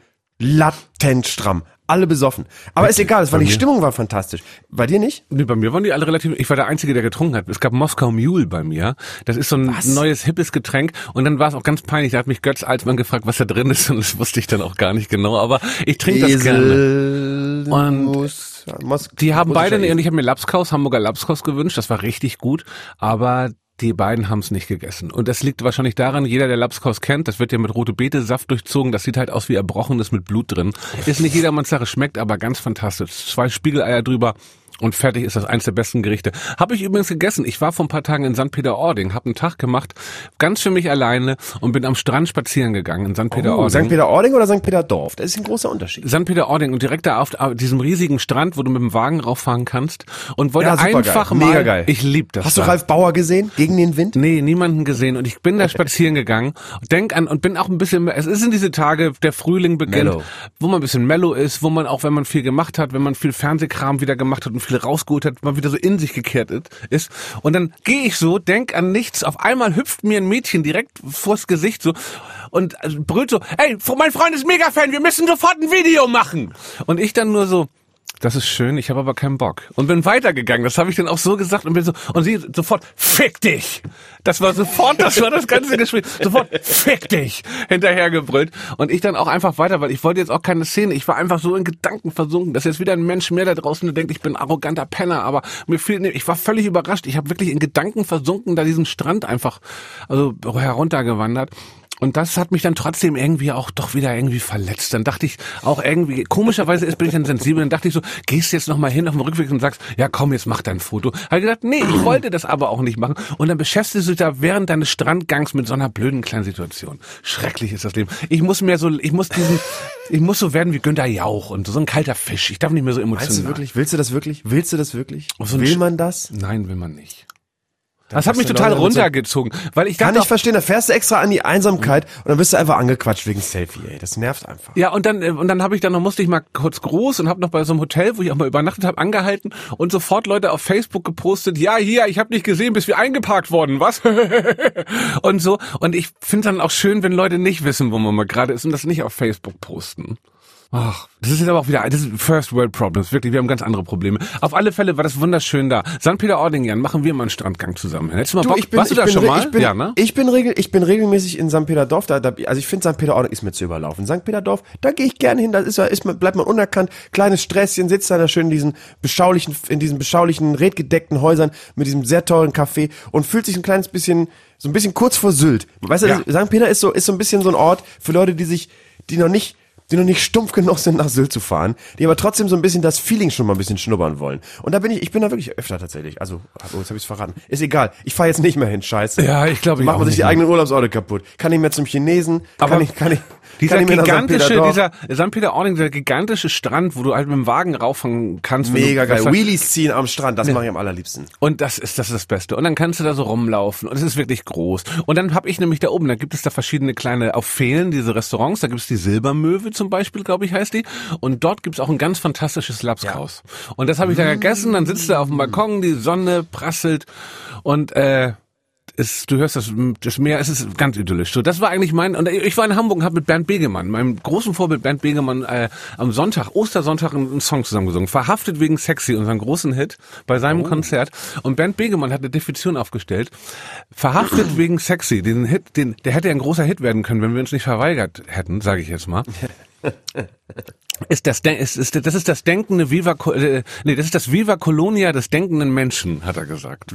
latent stramm. Alle besoffen. Aber ist egal, die Stimmung war fantastisch. Bei dir nicht? Nee, bei mir waren die alle relativ, ich war der Einzige, der getrunken hat. Es gab Moskau Mule bei mir. Das ist so ein neues, hippes Getränk. Und dann war es auch ganz peinlich. Da hat mich Götz Alsmann gefragt, was da drin ist. Und das wusste ich dann auch gar nicht genau. Aber ich trinke das gerne. Und die haben beide, und ich habe mir Hamburger Lapskaus gewünscht. Das war richtig gut. Aber die beiden haben es nicht gegessen. Und das liegt wahrscheinlich daran, jeder, der Lapskaus kennt, das wird ja mit rote Beete-Saft durchzogen, das sieht halt aus wie Erbrochenes mit Blut drin. Ist nicht jedermanns Sache, schmeckt aber ganz fantastisch. 2 Spiegeleier drüber und fertig ist das eins der besten Gerichte. Habe ich übrigens gegessen. Ich war vor ein paar Tagen in St. Peter-Ording, habe einen Tag gemacht, ganz für mich alleine und bin am Strand spazieren gegangen in St. Peter-Ording. St. Peter-Ording oder St. Peter-Dorf? Das ist ein großer Unterschied. St. Peter-Ording und direkt da auf diesem riesigen Strand, wo du mit dem Wagen rauffahren kannst und wollte einfach geil. Mega geil. Ich lieb das. Hast du Ralf Bauer gesehen? Gegen den Wind? Nee, niemanden gesehen und ich bin da spazieren gegangen, denk an und bin auch ein bisschen, es ist in diese Tage, der Frühling beginnt, wo man ein bisschen mellow ist, wo man auch, wenn man viel gemacht hat, wenn man viel Fernsehkram wieder gemacht hat und viel rausgeholt hat, man wieder so in sich gekehrt ist. Und dann gehe ich so, denk an nichts, auf einmal hüpft mir ein Mädchen direkt vors Gesicht so und brüllt so, ey, mein Freund ist Mega-Fan, wir müssen sofort ein Video machen. Und ich dann nur so, das ist schön, ich habe aber keinen Bock. Und bin weitergegangen, das habe ich dann auch so gesagt und bin so, und sie sofort, fick dich! Das war das ganze Gespräch, sofort, fick dich! Hinterhergebrüllt. Und ich dann auch einfach weiter, weil ich wollte jetzt auch keine Szene, ich war einfach so in Gedanken versunken, dass jetzt wieder ein Mensch mehr da draußen, der denkt, ich bin ein arroganter Penner, aber ich war völlig überrascht, ich habe wirklich in Gedanken versunken, da diesen Strand einfach, heruntergewandert. Und das hat mich dann trotzdem irgendwie auch doch wieder irgendwie verletzt. Dann dachte ich auch irgendwie, komischerweise bin ich dann sensibel, dann dachte ich so, gehst jetzt nochmal hin auf dem Rückweg und sagst, ja komm, jetzt mach dein Foto. Habe ich gedacht, nee, ich wollte das aber auch nicht machen. Und dann beschäftigst du dich da während deines Strandgangs mit so einer blöden kleinen Situation. Schrecklich ist das Leben. Ich muss so werden wie Günther Jauch und so ein kalter Fisch. Ich darf nicht mehr so emotional. Meinst du wirklich? Willst du das wirklich? Will man das? Nein, will man nicht. Das hat mich total runtergezogen, weil ich dachte, kann ich verstehen, da fährst du extra an die Einsamkeit und dann wirst du einfach angequatscht wegen Selfie, ey. Das nervt einfach. Ja, und dann musste ich mal kurz groß und habe noch bei so einem Hotel, wo ich auch mal übernachtet habe, angehalten und sofort Leute auf Facebook gepostet, ja, hier, ich habe nicht gesehen, bis wir eingeparkt worden, was? Und so. Und ich finde dann auch schön, wenn Leute nicht wissen, wo man mal gerade ist und das nicht auf Facebook posten. Ach, das ist jetzt aber auch wieder, das ist First World Problems, wirklich, wir haben ganz andere Probleme. Auf alle Fälle war das wunderschön da. St. Peter-Ording, Jan, machen wir mal einen Strandgang zusammen. Letztes Mal warst du da schon mal? Ich bin regelmäßig in St. Peter-Dorf, also ich finde St. Peter-Ording ist mir zu überlaufen. St. Peter-Dorf, da gehe ich gerne hin, bleibt man unerkannt, kleines Sträßchen, sitzt da schön in diesen beschaulichen, redgedeckten Häusern mit diesem sehr tollen Café und fühlt sich so ein bisschen kurz vor Sylt. Weißt du, St. Peter ist so ein bisschen so ein Ort für Leute, die noch nicht die noch nicht stumpf genug sind, nach Sylt zu fahren, die aber trotzdem so ein bisschen das Feeling schon mal ein bisschen schnuppern wollen. Und da bin ich bin da wirklich öfter tatsächlich. Also, jetzt habe ich's verraten. Ist egal. Ich fahre jetzt nicht mehr hin, scheiße. Ja, ich glaube, macht man sich die eigenen Urlaubsorte kaputt. Kann ich mehr zum Chinesen, aber dieser gigantische, St. Peter-Ording, dieser gigantische Strand, wo du halt mit dem Wagen rauffahren kannst. Mega geil. Wheelies ziehen am Strand, das mache ich am allerliebsten. Und das ist das Beste. Und dann kannst du da so rumlaufen und es ist wirklich groß. Und dann habe ich nämlich da oben, da gibt es da verschiedene kleine, auf Pfählen, diese Restaurants, da gibt es die Silbermöwe zum Beispiel, glaube ich, heißt die. Und dort gibt es auch ein ganz fantastisches Lapskaus. Ja. Und das habe ich da gegessen, dann sitzt du auf dem Balkon, die Sonne prasselt und du hörst das Meer, es ist ganz idyllisch. So, das war eigentlich und ich war in Hamburg und habe mit Bernd Begemann, meinem großen Vorbild Bernd Begemann, am Sonntag, Ostersonntag einen Song zusammengesungen. Verhaftet wegen Sexy, unseren großen Hit, bei seinem Konzert. Und Bernd Begemann hat eine Definition aufgestellt. Verhaftet wegen Sexy, den Hit, der hätte ja ein großer Hit werden können, wenn wir uns nicht verweigert hätten, sage ich jetzt mal. Das ist das denkende Viva Colonia des denkenden Menschen, hat er gesagt.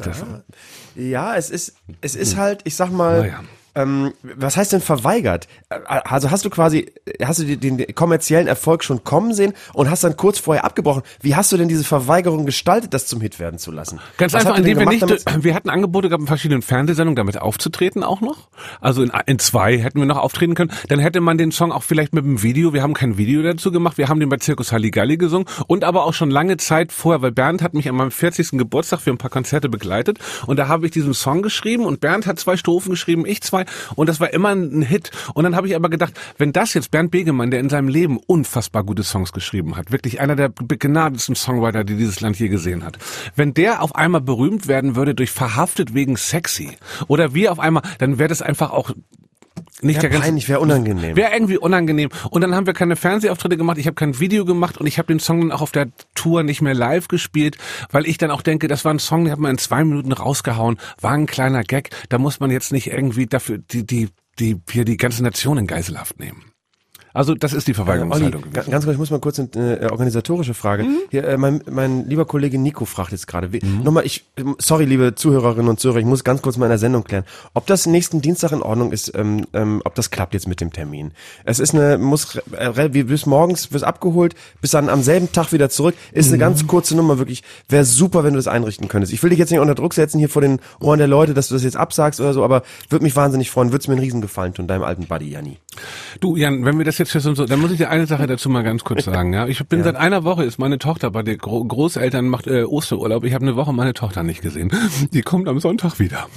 Ja, es ist halt, ich sag mal, was heißt denn verweigert? Also hast du den kommerziellen Erfolg schon kommen sehen und hast dann kurz vorher abgebrochen. Wie hast du denn diese Verweigerung gestaltet, das zum Hit werden zu lassen? Ganz einfach, indem wir hatten Angebote gehabt in verschiedenen Fernsehsendungen, damit aufzutreten auch noch. Also in 2 hätten wir noch auftreten können. Dann hätte man den Song auch vielleicht mit einem Video, wir haben kein Video dazu gemacht, wir haben den bei Circus Halligalli gesungen und aber auch schon lange Zeit vorher, weil Bernd hat mich an meinem 40. Geburtstag für ein paar Konzerte begleitet und da habe ich diesen Song geschrieben und Bernd hat 2 Strophen geschrieben, ich 2 und das war immer ein Hit. Und dann habe ich aber gedacht, wenn das jetzt Bernd Begemann, der in seinem Leben unfassbar gute Songs geschrieben hat, wirklich einer der begnadetsten Songwriter, die dieses Land je gesehen hat, wenn der auf einmal berühmt werden würde durch Verhaftet wegen Sexy oder wir auf einmal, dann wäre das einfach auch nicht der ganze, peinlich, wäre unangenehm. Wäre irgendwie unangenehm. Und dann haben wir keine Fernsehauftritte gemacht, ich habe kein Video gemacht und ich habe den Song dann auch auf der Tour nicht mehr live gespielt, weil ich dann auch denke, das war ein Song, den hat man in 2 Minuten rausgehauen, war ein kleiner Gag, da muss man jetzt nicht irgendwie dafür die ganze Nation in Geiselhaft nehmen. Also das ist die Verweigerungshaltung gewesen. Ganz kurz, ich muss mal kurz eine organisatorische Frage. Hier, mein lieber Kollege Nico fragt jetzt gerade. Nochmal, sorry, liebe Zuhörerinnen und Zuhörer, ich muss ganz kurz mal in der Sendung klären, ob das nächsten Dienstag in Ordnung ist, ob das klappt jetzt mit dem Termin. Es ist bis morgens wirst abgeholt, bis dann am selben Tag wieder zurück. Ist eine ganz kurze Nummer, wirklich. Wäre super, wenn du das einrichten könntest. Ich will dich jetzt nicht unter Druck setzen hier vor den Ohren der Leute, dass du das jetzt absagst oder so, aber würde mich wahnsinnig freuen, würde es mir einen Riesengefallen tun, deinem alten Buddy Janni. Du, Jan, wenn wir das jetzt und so, dann muss ich dir eine Sache dazu mal ganz kurz sagen. Ja, ich bin seit einer Woche, ist meine Tochter bei den Großeltern, macht Osterurlaub. Ich habe eine Woche meine Tochter nicht gesehen. Die kommt am Sonntag wieder.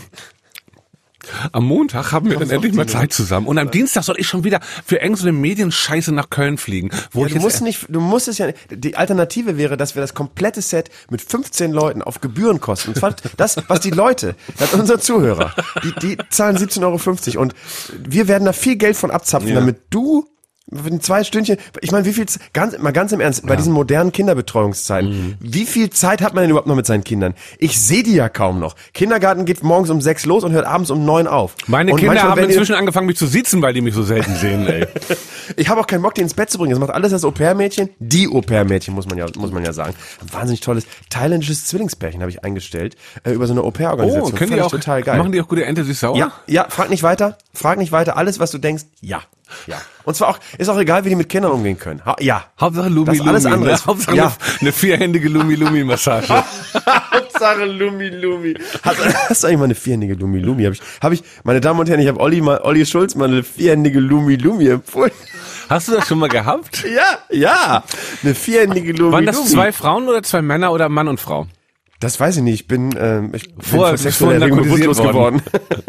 Am Montag haben wir dann endlich mal Zeit zusammen. Und am Dienstag soll ich schon wieder für irgend so eine Medienscheiße nach Köln fliegen. Du musst es ja, die Alternative wäre, dass wir das komplette Set mit 15 Leuten auf Gebührenkosten, und zwar das, was die Leute, unsere Zuhörer, die zahlen 17,50 € und wir werden da viel Geld von abzapfen, damit du in 2 Stündchen, ich meine, ganz im Ernst, bei diesen modernen Kinderbetreuungszeiten, wie viel Zeit hat man denn überhaupt noch mit seinen Kindern? Ich sehe die ja kaum noch. Kindergarten geht morgens um 6 los und hört abends um 9 auf. Meine Kinder haben inzwischen angefangen, mich zu siezen, weil die mich so selten sehen, ey. Ich habe auch keinen Bock, die ins Bett zu bringen. Das macht alles das Au-pair-Mädchen. Die Au-pair-Mädchen, muss man ja sagen. Ein wahnsinnig tolles thailändisches Zwillingspärchen habe ich eingestellt, über so eine Au-pair-Organisation. Können die auch, total geil. Machen die auch gute Ente süß sauer? Ja, frag nicht weiter. Alles, was du denkst, ja. Und zwar auch, ist auch egal, wie die mit Kindern umgehen können. Hauptsache Lumi Lumi. Alles andere ist, Hauptsache eine 4-händige Lumi Lumi Massage. Hauptsache Lumi Lumi. Hast du eigentlich mal eine 4-händige Lumi Lumi? Hab ich, meine Damen und Herren, ich habe Olli Schulz mal eine 4-händige Lumi Lumi empfohlen. Hast du das schon mal gehabt? Ja. Eine 4-händige Lumi Lumi. Waren das 2 Frauen oder 2 Männer oder Mann und Frau? Das weiß ich nicht. Ich bin vorher bewusstlos geworden.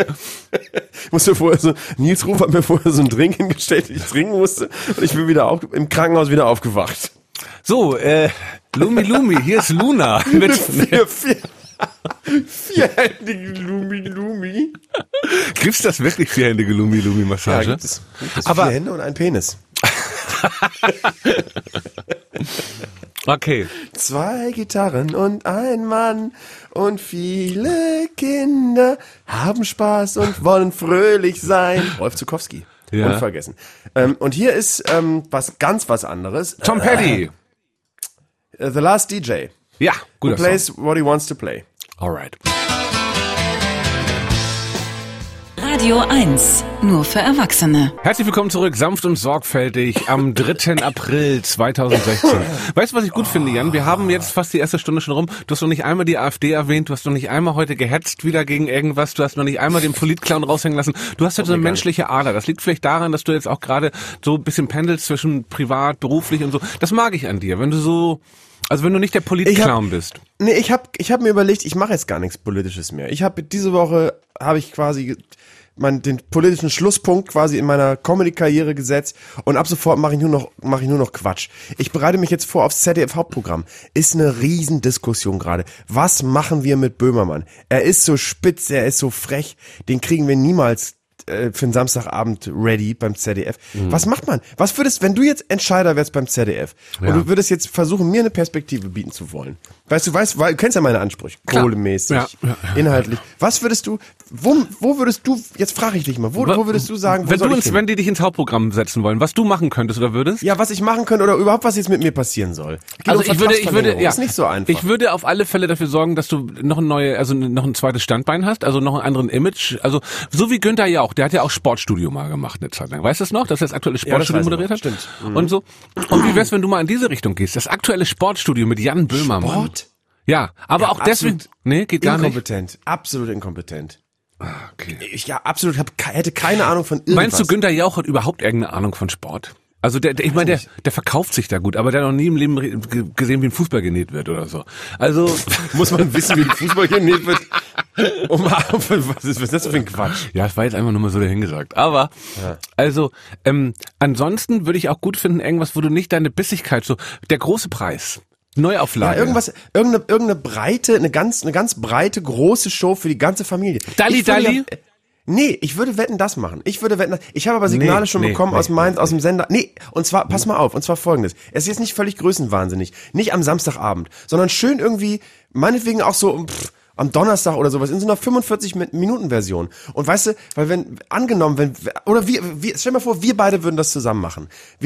Ich musste vorher Nils Ruf hat mir vorher so einen Drink hingestellt, den ich trinken musste, und ich bin im Krankenhaus wieder aufgewacht. So, Lumi Lumi, hier ist Luna. Mit 4-händige Lumi Lumi. Gibt's das wirklich 4-händige Lumi Lumi Massage? Ja, gibt es. Aber 4 Hände und ein Penis. Okay. 2 Gitarren und ein Mann und viele Kinder haben Spaß und wollen fröhlich sein. Rolf Zukowski. Ja. Unvergessen. Und hier ist was anderes. Tom Petty. The Last DJ. Ja, guter Who plays what he wants to play. Alright. Radio 1, nur für Erwachsene. Herzlich willkommen zurück, sanft und sorgfältig, am 3. April 2016. Weißt du, was ich gut finde, Jan? Wir haben jetzt fast die erste Stunde schon rum. Du hast noch nicht einmal die AfD erwähnt, du hast noch nicht einmal heute gehetzt wieder gegen irgendwas, du hast noch nicht einmal den Politclown raushängen lassen. Du hast halt so eine menschliche Ader. Das liegt vielleicht daran, dass du jetzt auch gerade so ein bisschen pendelst zwischen privat, beruflich und so. Das mag ich an dir, wenn du so... Also wenn du nicht der Politclown bist. Nee, ich hab mir überlegt, ich mache jetzt gar nichts Politisches mehr. Diese Woche habe ich quasi den politischen Schlusspunkt quasi in meiner Comedy-Karriere gesetzt und ab sofort mache ich nur noch Quatsch. Ich bereite mich jetzt vor aufs ZDF-Hauptprogramm. Ist eine Riesendiskussion gerade. Was machen wir mit Böhmermann? Er ist so spitz, er ist so frech, den kriegen wir niemals für den Samstagabend ready beim ZDF. Was macht man? Was würdest, wenn du jetzt Entscheider wärst beim ZDF und du würdest jetzt versuchen, mir eine Perspektive bieten zu wollen? Du kennst ja meine Ansprüche, kohlemäßig, inhaltlich. Was würdest du, wo würdest du, jetzt frage ich dich mal, wo würdest du sagen, wenn die dich ins Hauptprogramm setzen wollen, was du machen könntest oder würdest? Ja, was ich machen könnte oder überhaupt was jetzt mit mir passieren soll. Also ich würde, ist nicht so einfach. Ich würde auf alle Fälle dafür sorgen, dass du noch noch ein zweites Standbein hast, also noch einen anderen Image, also so wie Günther Jauch, der hat ja auch Sportstudio mal gemacht eine Zeit lang. Weißt du das noch, dass er das aktuelle Sportstudio moderiert hat? Stimmt. Und so. Und wie wär's, wenn du mal in diese Richtung gehst? Das aktuelle Sportstudio mit Jan Böhmermann. Sport? Ja, aber auch deswegen, geht gar inkompetent, nicht. Absolut inkompetent. Okay. Ich absolut hätte keine Ahnung von irgendwas. Meinst du, Günther Jauch hat überhaupt irgendeine Ahnung von Sport? Also der verkauft sich da gut, aber der hat noch nie im Leben gesehen, wie ein Fußball genäht wird oder so. Also muss man wissen, wie ein Fußball genäht wird. Was ist das für ein Quatsch? Ja, das war jetzt einfach nur mal so dahingesagt. Aber also ansonsten würde ich auch gut finden, irgendwas, wo du nicht deine Bissigkeit so, der große Preis. Neuauflage. Ja, irgendeine breite, eine ganz breite, große Show für die ganze Familie. Dalli? Nee, ich würde Wetten, das machen. Ich habe aber Signale schon bekommen aus Mainz, aus dem Sender. Nee, und zwar, pass mal auf, und zwar folgendes. Es ist jetzt nicht völlig größenwahnsinnig. Nicht am Samstagabend, sondern schön irgendwie, meinetwegen auch so, am Donnerstag oder sowas, in so einer 45-Minuten-Version. Und weißt du, weil stell dir mal vor, wir beide würden das zusammen machen.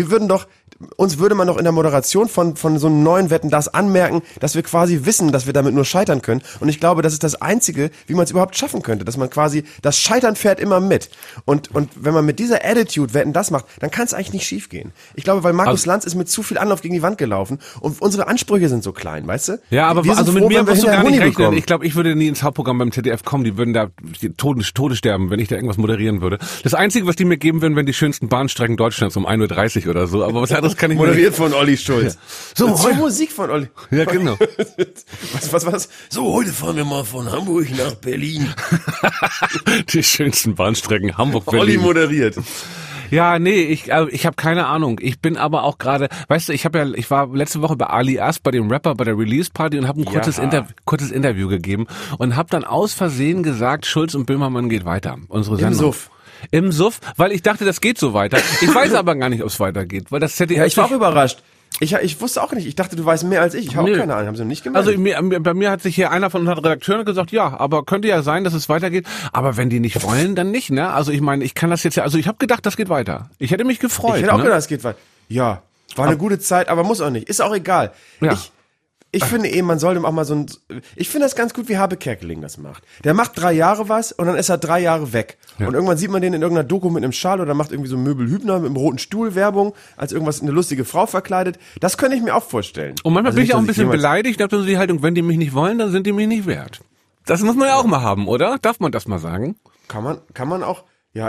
Uns würde man doch in der Moderation von so einem neuen Wetten das anmerken, dass wir quasi wissen, dass wir damit nur scheitern können. Und ich glaube, das ist das Einzige, wie man es überhaupt schaffen könnte, dass man quasi, das Scheitern fährt immer mit. Und wenn man mit dieser Attitude Wetten das macht, dann kann es eigentlich nicht schief gehen. Ich glaube, weil Markus Lanz ist mit zu viel Anlauf gegen die Wand gelaufen und unsere Ansprüche sind so klein, weißt du? Ja, aber also mit mir musst du gar nicht rechnen. Ich glaube, ich würde nie ins Hauptprogramm beim ZDF kommen, die würden da Tode sterben, wenn ich da irgendwas moderieren würde. Das Einzige, was die mir geben würden, wären die schönsten Bahnstrecken Deutschlands um 1:30 Uhr oder so, aber was anderes kann ich nicht. Moderiert von Olli Schulz. Ja. So Musik von Olli. Ja, genau. Was? So, heute fahren wir mal von Hamburg nach Berlin. Die schönsten Bahnstrecken Hamburg-Berlin. Olli moderiert. Ja, nee, ich habe keine Ahnung. Ich bin aber auch gerade, weißt du, ich war letzte Woche bei Ali Ast, bei dem Rapper, bei der Release-Party und habe ein kurzes Interview gegeben und habe dann aus Versehen gesagt, Schulz und Böhmermann geht weiter. Unsere Sendung. Im Suff, weil ich dachte, das geht so weiter. Ich weiß aber gar nicht, ob es weitergeht, weil das ZDF... Ja, ich war auch überrascht. Ich wusste auch nicht. Ich dachte, du weißt mehr als ich. Ich habe auch keine Ahnung. Haben sie nicht gemeldet? Also bei mir hat sich hier einer von unseren Redakteuren gesagt, ja, aber könnte ja sein, dass es weitergeht. Aber wenn die nicht wollen, dann nicht, ne? Also ich meine, ich kann das jetzt ja... Also ich habe gedacht, das geht weiter. Ich hätte mich gefreut. Ich hätte auch gedacht, es geht weiter. Ja, war eine gute Zeit, aber muss auch nicht. Ist auch egal. Ja. Ich finde man sollte auch mal ich finde das ganz gut, wie Habe Kerkeling das macht. Der macht 3 Jahre was und dann ist er 3 Jahre weg. Ja. Und irgendwann sieht man den in irgendeiner Doku mit einem Schal oder macht irgendwie so Möbelhübner mit einem roten Stuhl Werbung, als irgendwas eine lustige Frau verkleidet. Das könnte ich mir auch vorstellen. Und manchmal bin ich auch ein bisschen beleidigt, ich habe so die Haltung, wenn die mich nicht wollen, dann sind die mich nicht wert. Das muss man ja auch mal haben, oder? Darf man das mal sagen? Kann man auch, ja,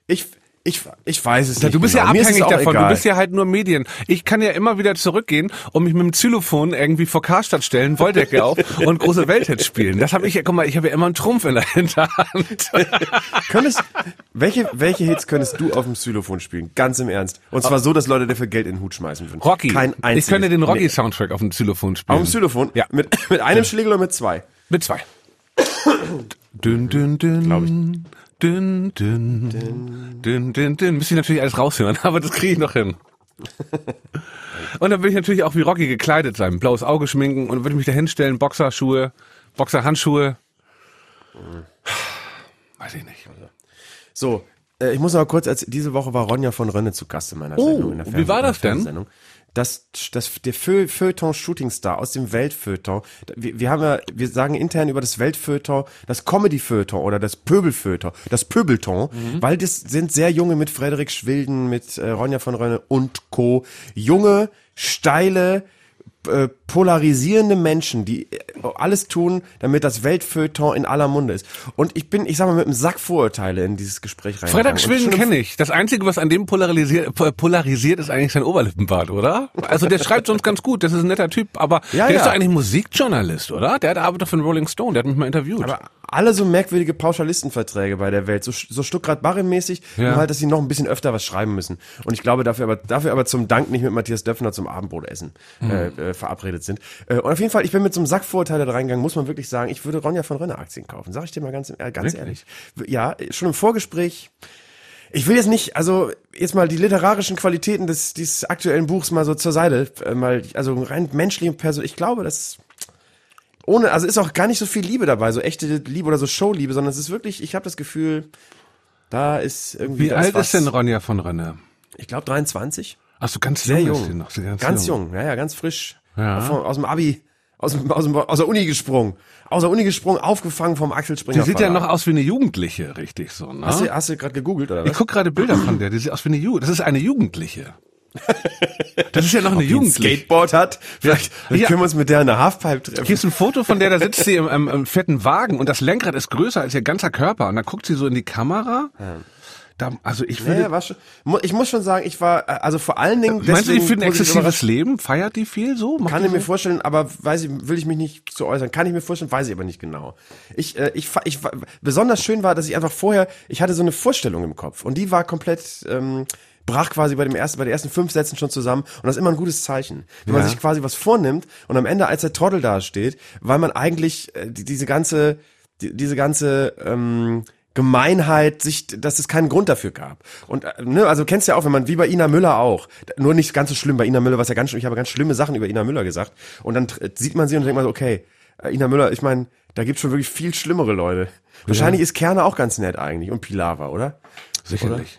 ich weiß es nicht. Du bist ja genau. abhängig davon, egal. Du bist ja halt nur Medien. Ich kann ja immer wieder zurückgehen und mich mit dem Xylophon irgendwie vor Karstadt stellen, Wolldecke auf und große Welthits spielen. Das habe ich ja, guck mal, ich habe ja immer einen Trumpf in der Hinterhand. Welche Hits könntest du auf dem Xylophon spielen? Ganz im Ernst. Und zwar so, dass Leute dafür Geld in den Hut schmeißen würden. Rocky. Kein einziges. Ich könnte den Rocky-Soundtrack auf dem Xylophon spielen. Auf dem Xylophon? Ja. Mit einem Schlägel oder mit 2? Mit 2. Dünn, dünn, dünn. Glaube ich. Dünn, dünn, dünn, dünn, dünn. Müsste ich natürlich alles raushören, aber das kriege ich noch hin. Und dann will ich natürlich auch wie Rocky gekleidet sein. Blaues Auge schminken und würde ich mich da hinstellen, Boxerhandschuhe. Weiß ich nicht. So, ich muss noch mal kurz, diese Woche war Ronja von Rönne zu Gast in meiner Sendung. In der wie war das denn? der Feuilleton-Shootingstar aus dem Weltfeuilleton, wir sagen intern über das Weltfeuilleton, das Comedy-Feuilleton oder das Pöbel-Feuilleton, das Pöbelton, weil das sind sehr junge mit Frederik Schwilden, mit Ronja von Rönne und Co. Junge, steile, polarisierende Menschen, die alles tun, damit das Weltfeuilleton in aller Munde ist. Und ich sag mal, mit einem Sack Vorurteile in dieses Gespräch rein. Frederik Schwilden kenne ich. Das Einzige, was an dem polarisiert, ist eigentlich sein Oberlippenbart, oder? Also der schreibt sonst ganz gut, das ist ein netter Typ, aber der ist doch eigentlich Musikjournalist, oder? Der arbeitet für den Rolling Stone, der hat mich mal interviewt. Aber alle so merkwürdige Pauschalistenverträge bei der Welt, so Stuttgart-Barre-mäßig, nur halt, dass sie noch ein bisschen öfter was schreiben müssen. Und ich glaube, dafür aber zum Dank nicht mit Matthias Döpfner zum Abendbrotessen verabredet sind. Und auf jeden Fall, ich bin mit so einem Sack Vorurteile da reingegangen, muss man wirklich sagen, ich würde Ronja von Rönne Aktien kaufen. Sag ich dir mal ganz ehrlich. Ja, schon im Vorgespräch. Ich will jetzt nicht, also jetzt mal die literarischen Qualitäten dieses aktuellen Buchs mal so zur Seite, also rein menschliche Person. Ich glaube, das also ist auch gar nicht so viel Liebe dabei, so echte Liebe oder so Showliebe, sondern es ist wirklich, ich habe das Gefühl, da ist irgendwie. Wie alt ist denn Ronja von Rönne? Ich glaube 23. Ach so, ganz sehr jung. jung. Noch, ganz jung, ja, ganz frisch. Ja. Aus dem Abi, aus der Uni gesprungen. Aus der Uni gesprungen, aufgefangen vom Axel Springer. Die sieht ja noch aus wie eine Jugendliche, richtig so, ne? Hast du gerade gegoogelt, oder was? Ich guck gerade Bilder von der, die sieht aus wie eine Jugendliche. Das ist eine Jugendliche. Das ist ja noch eine Jugendliche. Ein Skateboard hat. Vielleicht können wir uns mit der in der Halfpipe treffen. Hier ist ein Foto von der, da sitzt sie im fetten Wagen und das Lenkrad ist größer als ihr ganzer Körper und dann guckt sie so in die Kamera. Ja. Ich muss schon sagen, ich war, also vor allen Dingen deswegen. Meinst du, die führt ein exzessives Leben? Feiert die viel so? Kann ich mir vorstellen, aber will ich mich nicht zu äußern. Kann ich mir vorstellen, weiß ich aber nicht genau. Besonders schön war, dass ich einfach vorher, ich hatte so eine Vorstellung im Kopf und die war komplett, brach quasi bei den ersten 5 Sätzen schon zusammen und das ist immer ein gutes Zeichen. Wenn man sich quasi was vornimmt und am Ende als der Trottel dasteht, weil man eigentlich diese ganze Gemeinheit, dass es keinen Grund dafür gab. Und also kennst du ja auch, wenn man, wie bei Ina Müller auch, nur nicht ganz so schlimm bei Ina Müller, ich habe ganz schlimme Sachen über Ina Müller gesagt und dann sieht man sie und denkt man so, okay, Ina Müller, ich meine, da gibt's schon wirklich viel schlimmere Leute. Wahrscheinlich ist Kerner auch ganz nett eigentlich und Pilawa, oder? Sicherlich.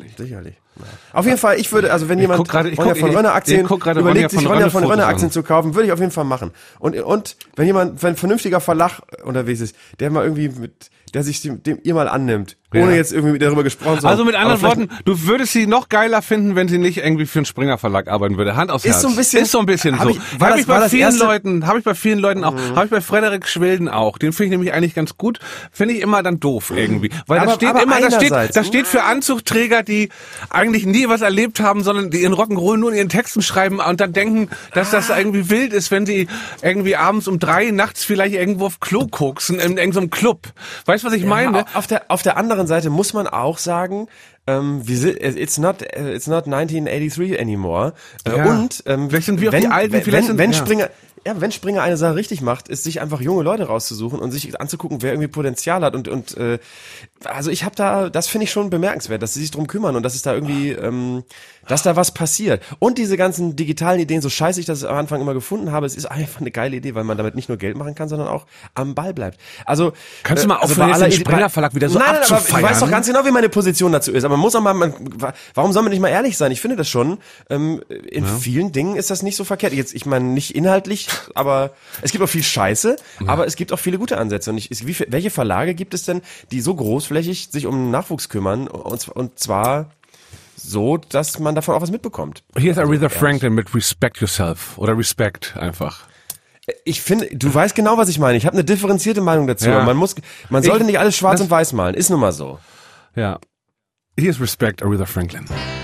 Auf jeden Fall, ich würde, also wenn jemand Ronja von Rönne Aktien überlegt, sich Ronja von Rönne Aktien zu kaufen, würde ich auf jeden Fall machen. Und wenn ein vernünftiger Verlag unterwegs ist, der mal irgendwie der sich dem ihr mal annimmt, ohne jetzt irgendwie darüber gesprochen zu haben. Also mit anderen Worten, du würdest sie noch geiler finden, wenn sie nicht irgendwie für einen Springer Verlag arbeiten würde. Hand aufs Herz. Ist so ein bisschen so. Habe ich bei vielen Leuten auch. Habe ich bei Frederik Schwilden auch. Den finde ich nämlich eigentlich ganz gut. Finde ich immer dann doof irgendwie. Weil da steht für Anzugträger, die eigentlich nie was erlebt haben, sondern die ihren Rock'n'Roll nur in ihren Texten schreiben und dann denken, dass das irgendwie wild ist, wenn sie irgendwie abends um 3 nachts vielleicht irgendwo auf Klo koksen in irgendeinem Club. Weißt du, was ich meine? Auf der anderen Seite muss man auch sagen, it's not 1983 anymore. Und vielleicht sind wir auch die Alten, wenn Springer eine Sache richtig macht, ist sich einfach junge Leute rauszusuchen und sich anzugucken, wer irgendwie Potenzial hat also ich habe das finde ich schon bemerkenswert, dass sie sich drum kümmern und dass es da irgendwie, dass da was passiert. Und diese ganzen digitalen Ideen, so scheiße ich das am Anfang immer gefunden habe, es ist einfach eine geile Idee, weil man damit nicht nur Geld machen kann, sondern auch am Ball bleibt. Also kannst du mal aufhören, jetzt den Springer Verlag wieder so abzufeiern? Aber ich weiß doch ganz genau, wie meine Position dazu ist. Aber man muss auch mal, warum soll man nicht mal ehrlich sein? Ich finde das schon. In vielen Dingen ist das nicht so verkehrt. Jetzt, ich meine nicht inhaltlich, aber es gibt auch viel Scheiße, aber es gibt auch viele gute Ansätze. Und welche Verlage gibt es denn, die so großflächig sich um Nachwuchs kümmern und zwar so, dass man davon auch was mitbekommt? Hier ist Aretha Franklin mit Respect Yourself oder Respect einfach. Ich finde, du weißt genau, was ich meine. Ich habe eine differenzierte Meinung dazu. Ja. Man sollte nicht alles schwarz und weiß malen. Ist nun mal so. Ja. Hier ist Respect, Aretha Franklin.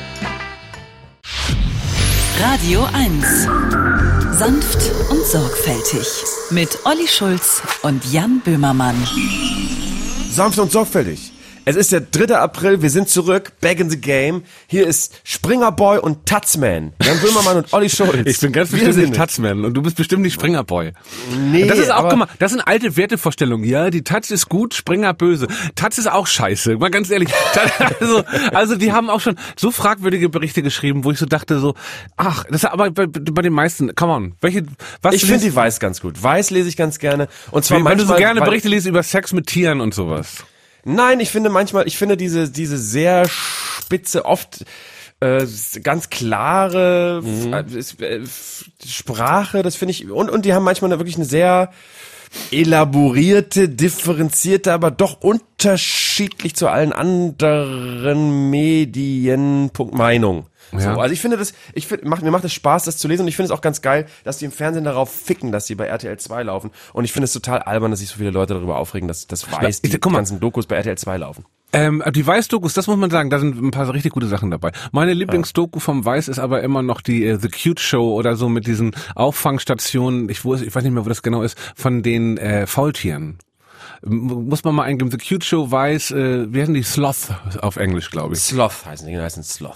Radio 1. Sanft und sorgfältig. Mit Olli Schulz und Jan Böhmermann. Sanft und sorgfältig. Es ist der 3. April, wir sind zurück, back in the game. Hier ist Springerboy und Tatzman. Jan Böhmermann und Olli Schulz. Ich bin ganz bestimmt nicht Tatzman und du bist bestimmt nicht Springerboy. Nee, das ist auch, guck mal, das sind alte Wertevorstellungen. Ja, die Taz ist gut, Springer böse. Taz ist auch scheiße, mal ganz ehrlich. Also die haben auch schon so fragwürdige Berichte geschrieben, wo ich so dachte so, ach, das ist aber bei den meisten, come on. Ich finde die Weiß ganz gut. Weiß lese ich ganz gerne. Und zwar weil du so gerne Berichte liest über Sex mit Tieren und sowas. Nein, ich finde diese sehr spitze, oft ganz klare Sprache, das finde ich, und die haben manchmal wirklich eine sehr elaborierte, differenzierte, aber doch unterschiedlich zu allen anderen Medien Meinung. Ja. So, also ich finde mir macht es Spaß, das zu lesen, und ich finde es auch ganz geil, dass die im Fernsehen darauf ficken, dass sie bei RTL 2 laufen, und ich finde es total albern, dass sich so viele Leute darüber aufregen, dass das Weiß, die ganzen Dokus bei RTL 2 laufen. Die Weiß-Dokus, das muss man sagen, da sind ein paar richtig gute Sachen dabei. Meine Lieblingsdoku vom Weiß ist aber immer noch die The Cute Show oder so mit diesen Auffangstationen, ich weiß nicht mehr, wo das genau ist, von den Faultieren. Muss man mal eingeben, The Cute Show Weiß, wie heißen die? Sloth auf Englisch, glaube ich. Sloth heißen die, heißen Sloth.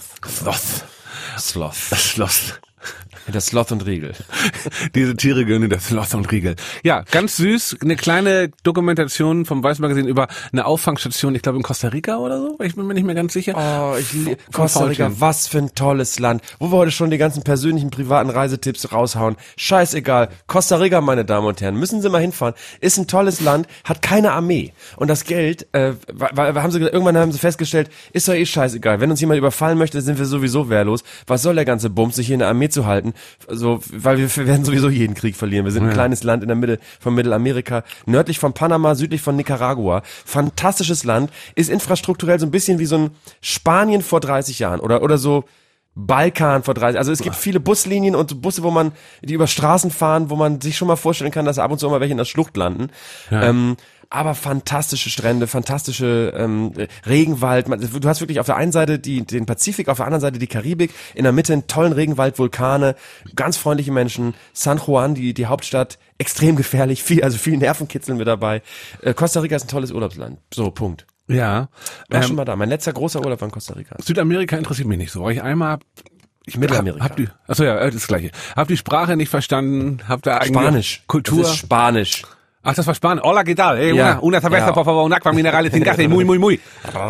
Sloth. Der Sloth und Riegel. Diese Tiere gehören in der Sloth und Riegel. Ja, ganz süß. Eine kleine Dokumentation vom Weiß-Magazin über eine Auffangstation, ich glaube in Costa Rica oder so. Ich bin mir nicht mehr ganz sicher. Oh, ich liebe Costa Rica. Was für ein tolles Land. Wo wir heute schon die ganzen persönlichen, privaten Reisetipps raushauen. Scheißegal. Costa Rica, meine Damen und Herren. Müssen Sie mal hinfahren. Ist ein tolles Land, hat keine Armee. Und das Geld, irgendwann haben sie festgestellt, ist doch eh scheißegal. Wenn uns jemand überfallen möchte, sind wir sowieso wehrlos. Was soll der ganze Bums, sich hier in der Armee zu halten? So, weil wir werden sowieso jeden Krieg verlieren. Wir sind ein kleines Land in der Mitte von Mittelamerika, nördlich von Panama, südlich von Nicaragua. Fantastisches Land, ist infrastrukturell so ein bisschen wie so ein Spanien vor 30 Jahren oder so Balkan vor 30. Also es gibt viele Buslinien und Busse, die über Straßen fahren, wo man sich schon mal vorstellen kann, dass ab und zu mal welche in der Schlucht landen. Ja. Aber fantastische Strände, fantastische Regenwald. Du hast wirklich auf der einen Seite den Pazifik, auf der anderen Seite die Karibik, in der Mitte einen tollen Regenwald, Vulkane, ganz freundliche Menschen. San Juan, die Hauptstadt, extrem gefährlich, viel Nervenkitzeln mit dabei. Costa Rica ist ein tolles Urlaubsland. So, Punkt. Ja. War schon mal da. Mein letzter großer Urlaub war in Costa Rica. Südamerika interessiert mich nicht so, weil ich einmal Mittelamerika. Das Gleiche. Hab die Sprache nicht verstanden, hab da eigentlich Spanisch. Kultur. Das ist Spanisch. Ach, das war Spanisch. Hola, ¿qué tal? Ja. Una cerveza, por favor, un agua minerales sin gas, muy, muy, muy.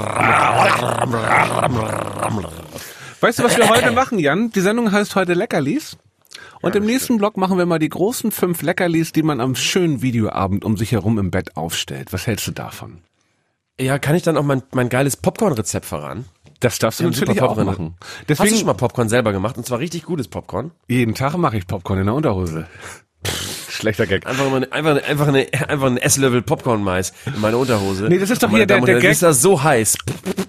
Weißt du, was wir heute machen, Jan? Die Sendung heißt heute Leckerlis. Und im nächsten Block machen wir mal die großen 5 Leckerlis, die man am schönen Videoabend um sich herum im Bett aufstellt. Was hältst du davon? Ja, kann ich dann auch mein geiles Popcorn-Rezept verraten? Das darfst du natürlich auch machen. Deswegen, hast du schon mal Popcorn selber gemacht? Und zwar richtig gutes Popcorn? Jeden Tag mache ich Popcorn in der Unterhose. Schlechter Gag. Einfach ein Esslöffel Popcorn-Mais in meine Unterhose. Nee, das ist doch hier der Gag. Ist das so heiß.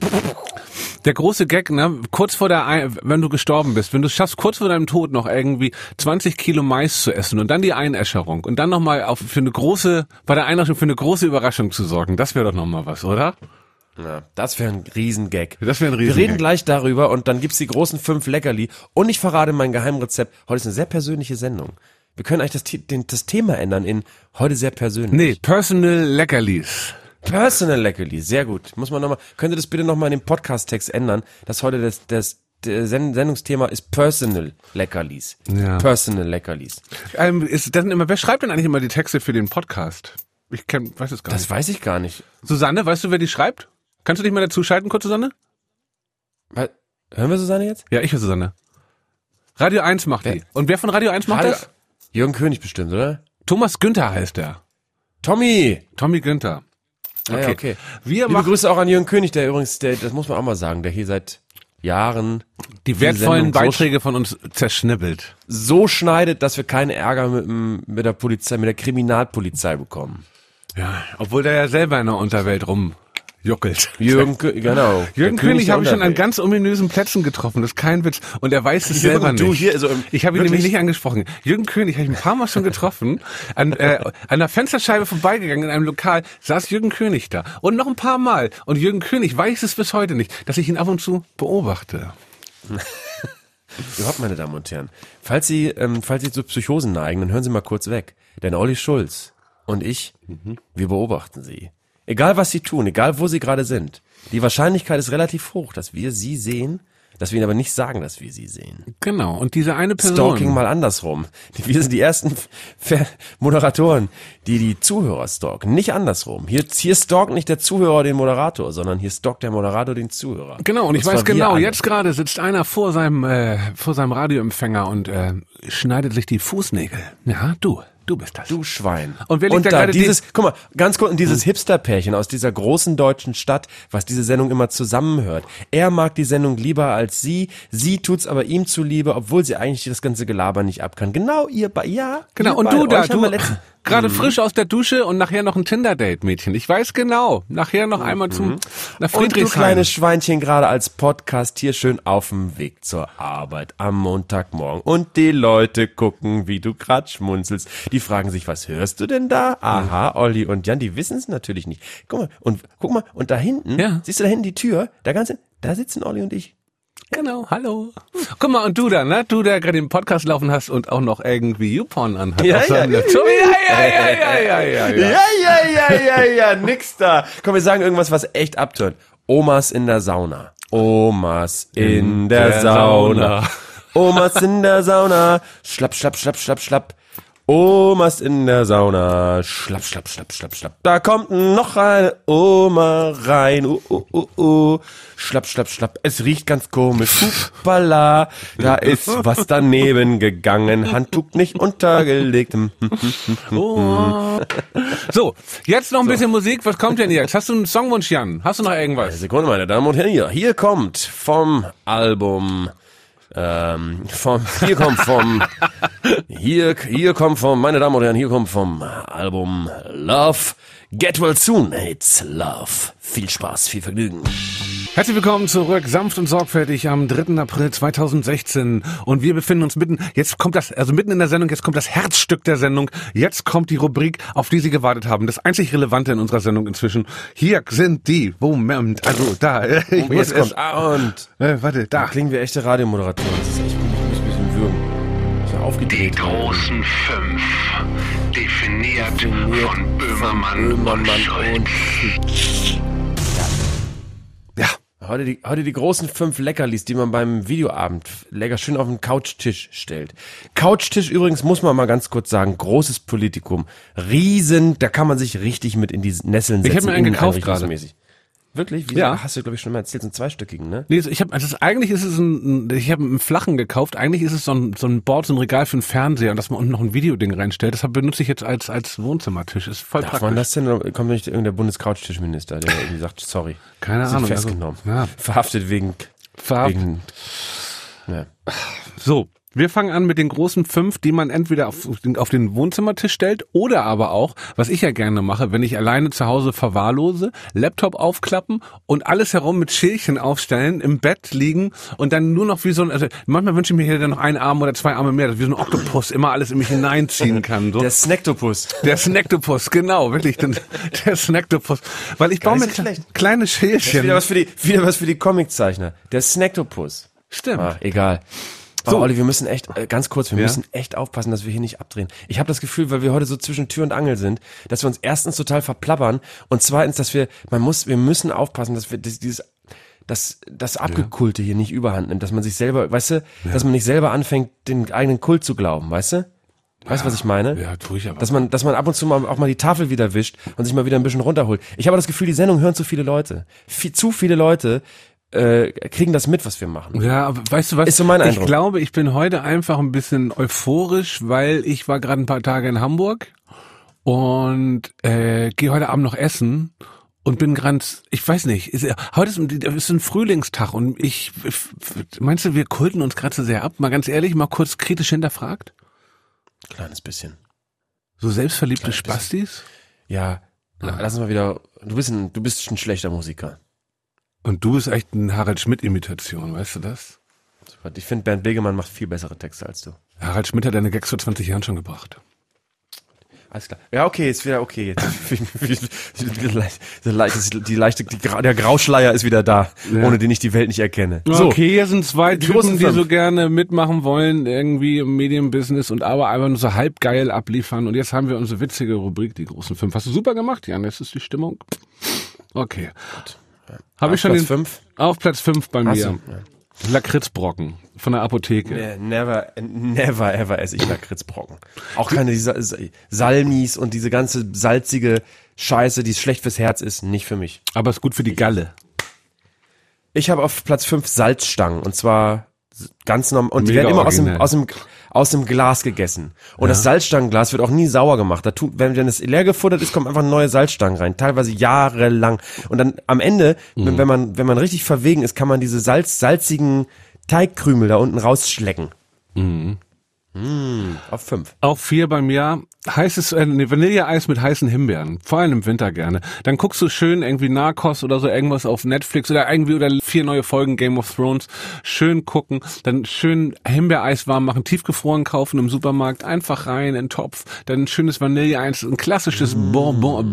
Der große Gag, ne, wenn du gestorben bist, wenn du es schaffst, kurz vor deinem Tod noch irgendwie 20 Kilo Mais zu essen und dann die Einäscherung und dann nochmal für eine große Überraschung zu sorgen, das wäre doch nochmal was, oder? Ja, das wäre ein Riesengag. Das wäre ein Wir Riesengag. reden gleich darüber und dann gibt's die großen 5 Leckerli und ich verrate mein Geheimrezept. Heute ist eine sehr persönliche Sendung. Wir können eigentlich das Thema ändern in heute sehr persönlich. Nee, Personal Leckerlis. Personal Leckerli, sehr gut. Könnt ihr das bitte nochmal in dem Podcast-Text ändern, dass heute das Sendungsthema ist Personal Leckerlis. Ja. Personal Leckerlis. Wer schreibt denn eigentlich immer die Texte für den Podcast? Weiß es gar nicht. Das weiß ich gar nicht. Susanne, weißt du, wer die schreibt? Kannst du dich mal dazu schalten, kurz, Susanne? Hören wir Susanne jetzt? Ja, ich höre Susanne. Radio 1 macht die. Und wer von Radio 1 macht das? Jürgen König bestimmt, oder? Thomas Günther heißt der. Tommy Günther. Okay. Ja, okay. Liebe Grüße auch an Jürgen König, der übrigens, das muss man auch mal sagen, der hier seit Jahren die wertvollen Beiträge von uns zerschnibbelt. So schneidet, dass wir keinen Ärger mit der Polizei, mit der Kriminalpolizei bekommen. Ja, obwohl der ja selber in der Unterwelt rumjuckelt. Jürgen König habe ich schon an ganz ominösen Plätzen getroffen, das ist kein Witz. Und er weiß es selber nicht. Ich habe ihn nämlich nicht angesprochen. Jürgen König habe ich ein paar Mal schon getroffen, an der Fensterscheibe vorbeigegangen in einem Lokal, saß Jürgen König da. Und noch ein paar Mal. Und Jürgen König weiß es bis heute nicht, dass ich ihn ab und zu beobachte. Überhaupt, meine Damen und Herren, falls Sie zu Psychosen neigen, dann hören Sie mal kurz weg. Denn Olli Schulz und ich, wir beobachten Sie. Egal was Sie tun, egal wo Sie gerade sind. Die Wahrscheinlichkeit ist relativ hoch, dass wir Sie sehen, dass wir Ihnen aber nicht sagen, dass wir Sie sehen. Genau, und diese eine Person. Stalking mal andersrum. Wir sind die ersten Moderatoren, die Zuhörer stalken. Nicht andersrum. Hier stalkt nicht der Zuhörer den Moderator, sondern hier stalkt der Moderator den Zuhörer. Genau, und ich weiß genau, jetzt gerade sitzt einer vor seinem Radioempfänger und schneidet sich die Fußnägel. Ja, du Du bist das. Du Schwein. Und wer liegt und da da gerade dieses, guck mal, ganz kurz, und dieses Hipster-Pärchen aus dieser großen deutschen Stadt, was diese Sendung immer zusammenhört. Er mag die Sendung lieber als sie tut's aber ihm zuliebe, obwohl sie eigentlich das ganze Gelaber nicht ab kann. Genau, Genau, und du da, du gerade frisch aus der Dusche und nachher noch ein Tinder-Date, Mädchen. Ich weiß genau. Nachher noch einmal nach Und du Friedrichshain. kleines Schweinchen gerade als Podcast hier schön auf dem Weg zur Arbeit am Montagmorgen. Und die Leute gucken, wie du grad schmunzelst. Die fragen sich, was hörst du denn da? Aha, Olli und Jan, die wissen es natürlich nicht. Guck mal, und da hinten, siehst du da hinten die Tür? Da sitzen Olli und ich. Genau, hallo. Guck mal, und du da, ne? Du, der gerade den Podcast laufen hast und auch noch irgendwie YouPorn anhast. Ja, nix da. Komm, wir sagen irgendwas, was echt abtönt. Omas in der Sauna. Omas in der Sauna. Omas in der Sauna. Schlapp, schlapp, schlapp, schlapp, schlapp. Omas in der Sauna. Schlapp, schlapp, schlapp, schlapp, schlapp. Da kommt noch eine Oma rein. Schlapp, schlapp, schlapp. Es riecht ganz komisch. Hupala. Da ist was daneben gegangen. Handtuch nicht untergelegt. So, jetzt noch ein bisschen Musik. Was kommt denn jetzt? Hast du einen Songwunsch, Jan? Hast du noch irgendwas? Sekunde, meine Damen und Herren. Hier kommt vom Album... meine Damen und Herren, hier kommt vom Album Love, Get Well Soon, It's Love. Viel Spaß, viel Vergnügen. Herzlich willkommen zurück, sanft und sorgfältig am 3. April 2016 und wir befinden uns mitten in der Sendung, jetzt kommt das Herzstück der Sendung, jetzt kommt die Rubrik, auf die Sie gewartet haben, das einzig Relevante in unserer Sendung inzwischen. Hier sind die, Moment, also da, jetzt kommt, warte, da. Klingen wir echte Radiomoderatoren, das ist echt, ich muss ein bisschen würgen. Ich bin aufgedreht. Die großen 5, definiert von Böhmermann und Schulz. Ja. Heute die großen 5 Leckerlis, die man beim Videoabend lecker schön auf den Couchtisch stellt. Couchtisch übrigens, muss man mal ganz kurz sagen, großes Politikum. Riesen, da kann man sich richtig mit in die Nesseln setzen. Ich habe mir einen gekauft gerade. Wirklich? Wieso? Ja. Hast du, glaube ich, schon mal erzählt, so einen zweistöckigen, ne? Nee, ich habe einen flachen gekauft. Eigentlich ist es so ein Board, so ein Regal für einen Fernseher und dass man unten noch ein Videoding reinstellt. Das benutze ich jetzt als Wohnzimmertisch. Ist voll praktisch. Darf man das denn? Kommt nicht irgendein Bundescouchtischminister, der irgendwie sagt, sorry. Keine Ahnung. Festgenommen. Also, ja. Verhaftet wegen ja. So. Wir fangen an mit den großen 5, die man entweder auf den Wohnzimmertisch stellt oder aber auch, was ich ja gerne mache, wenn ich alleine zu Hause verwahrlose, Laptop aufklappen und alles herum mit Schälchen aufstellen, im Bett liegen und dann nur noch wie so ein, also manchmal wünsche ich mir hier dann noch einen Arm oder 2 Arme mehr, dass wie so ein Oktopus immer alles in mich hineinziehen kann. So. Der Snacktopus. Der Snacktopus, genau, wirklich, der Snacktopus. Weil ich baue mir kleine Schälchen. Das ist wieder was für die Comiczeichner. Der Snacktopus. Stimmt. Egal. So. Olli, wir müssen echt, ganz kurz, wir müssen echt aufpassen, dass wir hier nicht abdrehen. Ich habe das Gefühl, weil wir heute so zwischen Tür und Angel sind, dass wir uns erstens total verplappern und zweitens, dass wir müssen aufpassen, dass wir das Abgekulte hier nicht überhand nimmt, dass man sich selber, weißt du, dass man nicht selber anfängt, den eigenen Kult zu glauben, weißt du? Weißt du, was ich meine? Ja, tue ich aber. Dass man ab und zu mal auch mal die Tafel wieder wischt und sich mal wieder ein bisschen runterholt. Ich habe das Gefühl, die Sendung hören zu viele Leute. Zu viele Leute kriegen das mit, was wir machen. Ja, aber weißt du was? Ist so mein Eindruck. Ich glaube, ich bin heute einfach ein bisschen euphorisch, weil ich war gerade ein paar Tage in Hamburg und gehe heute Abend noch essen und bin ganz, ich weiß nicht, heute ist ein Frühlingstag und meinst du, wir kulten uns gerade so sehr ab? Mal ganz ehrlich, mal kurz kritisch hinterfragt? Kleines bisschen. So selbstverliebte Spastis? Ja, lass uns mal wieder, du bist ein schlechter Musiker. Und du bist echt eine Harald Schmidt-Imitation, weißt du das? Ich finde, Bernd Begemann macht viel bessere Texte als du. Harald Schmidt hat deine Gags vor 20 Jahren schon gebracht. Alles klar. Ja, okay, ist wieder okay. Der Grauschleier ist wieder da, ohne den ich die Welt nicht erkenne. So. Okay, hier sind 2 Typen, die so gerne mitmachen wollen, irgendwie im Medienbusiness und aber einfach nur so halb geil abliefern. Und jetzt haben wir unsere witzige Rubrik, die großen 5. Hast du super gemacht, Jan, jetzt ist die Stimmung. Okay. Gut. Habe ich schon Platz 5? Auf Platz 5 bei mir. Ja. Lakritzbrocken von der Apotheke. Never ever esse ich Lakritzbrocken. Auch keine Salmis und diese ganze salzige Scheiße, die schlecht fürs Herz ist, nicht für mich. Aber ist gut für die Galle. Ich habe auf Platz 5 Salzstangen und zwar Ganz normal. Und die Mega werden immer originell. aus dem Glas gegessen. Und das Salzstangenglas wird auch nie sauer gemacht. Wenn es leer gefuttert ist, kommt einfach neue Salzstangen rein. Teilweise jahrelang. Und dann am Ende, wenn man richtig verwegen ist, kann man diese salzigen Teigkrümel da unten rausschlecken. Auf 5. Auf 4 bei mir heißes Vanilleeis mit heißen Himbeeren. Vor allem im Winter gerne. Dann guckst du schön irgendwie Narcos oder so irgendwas auf Netflix oder 4 neue Folgen Game of Thrones. Schön gucken. Dann schön Himbeereis warm machen, tiefgefroren kaufen im Supermarkt. Einfach rein in den Topf. Dann ein schönes Vanilleeis, ein klassisches Bourbon.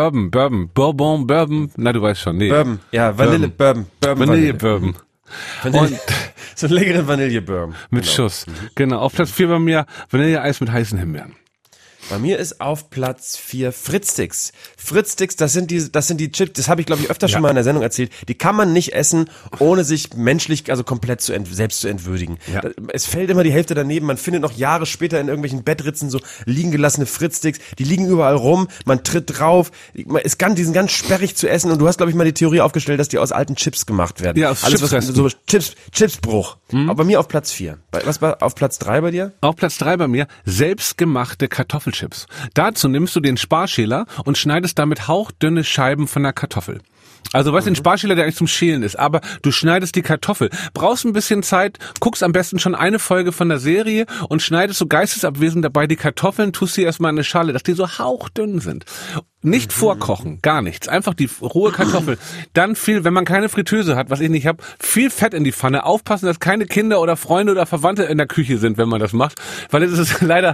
Na, du weißt schon. Nee. Bourbon. Ja, Vanille-Bourbon. Vanille-Bourbon. Und so einen leckeren Vanille-Bourbon. Mit Schuss. Genau. Auf Platz 4 bei mir Vanilleeis mit heißen Himbeeren. Bei mir ist auf Platz 4 Fritz-Sticks. Fritz-Sticks, das sind die Chips, das habe ich glaube ich öfter schon mal in der Sendung erzählt. Die kann man nicht essen, ohne sich menschlich, also komplett selbst zu entwürdigen. Ja. Es fällt immer die Hälfte daneben, man findet noch Jahre später in irgendwelchen Bettritzen so liegen gelassene Fritz-Sticks, die liegen überall rum, man tritt drauf, die sind ganz sperrig zu essen und du hast glaube ich mal die Theorie aufgestellt, dass die aus alten Chips gemacht werden. Ja, aus alles was Chipsresten. so Chipsbruch. Aber bei mir auf Platz 4. Was war auf Platz 3 bei dir? Auf Platz 3 bei mir selbstgemachte Kartoffelchips. Dazu nimmst du den Sparschäler und schneidest damit hauchdünne Scheiben von der Kartoffel. Also was den Sparschäler, der eigentlich zum Schälen ist, aber du schneidest die Kartoffel, brauchst ein bisschen Zeit, guckst am besten schon eine Folge von der Serie und schneidest so geistesabwesend dabei die Kartoffeln, tust sie erstmal in eine Schale, dass die so hauchdünn sind. Nicht vorkochen, gar nichts, einfach die rohe Kartoffel. Dann wenn man keine Fritteuse hat, was ich nicht habe, viel Fett in die Pfanne, aufpassen, dass keine Kinder oder Freunde oder Verwandte in der Küche sind, wenn man das macht, weil es ist leider,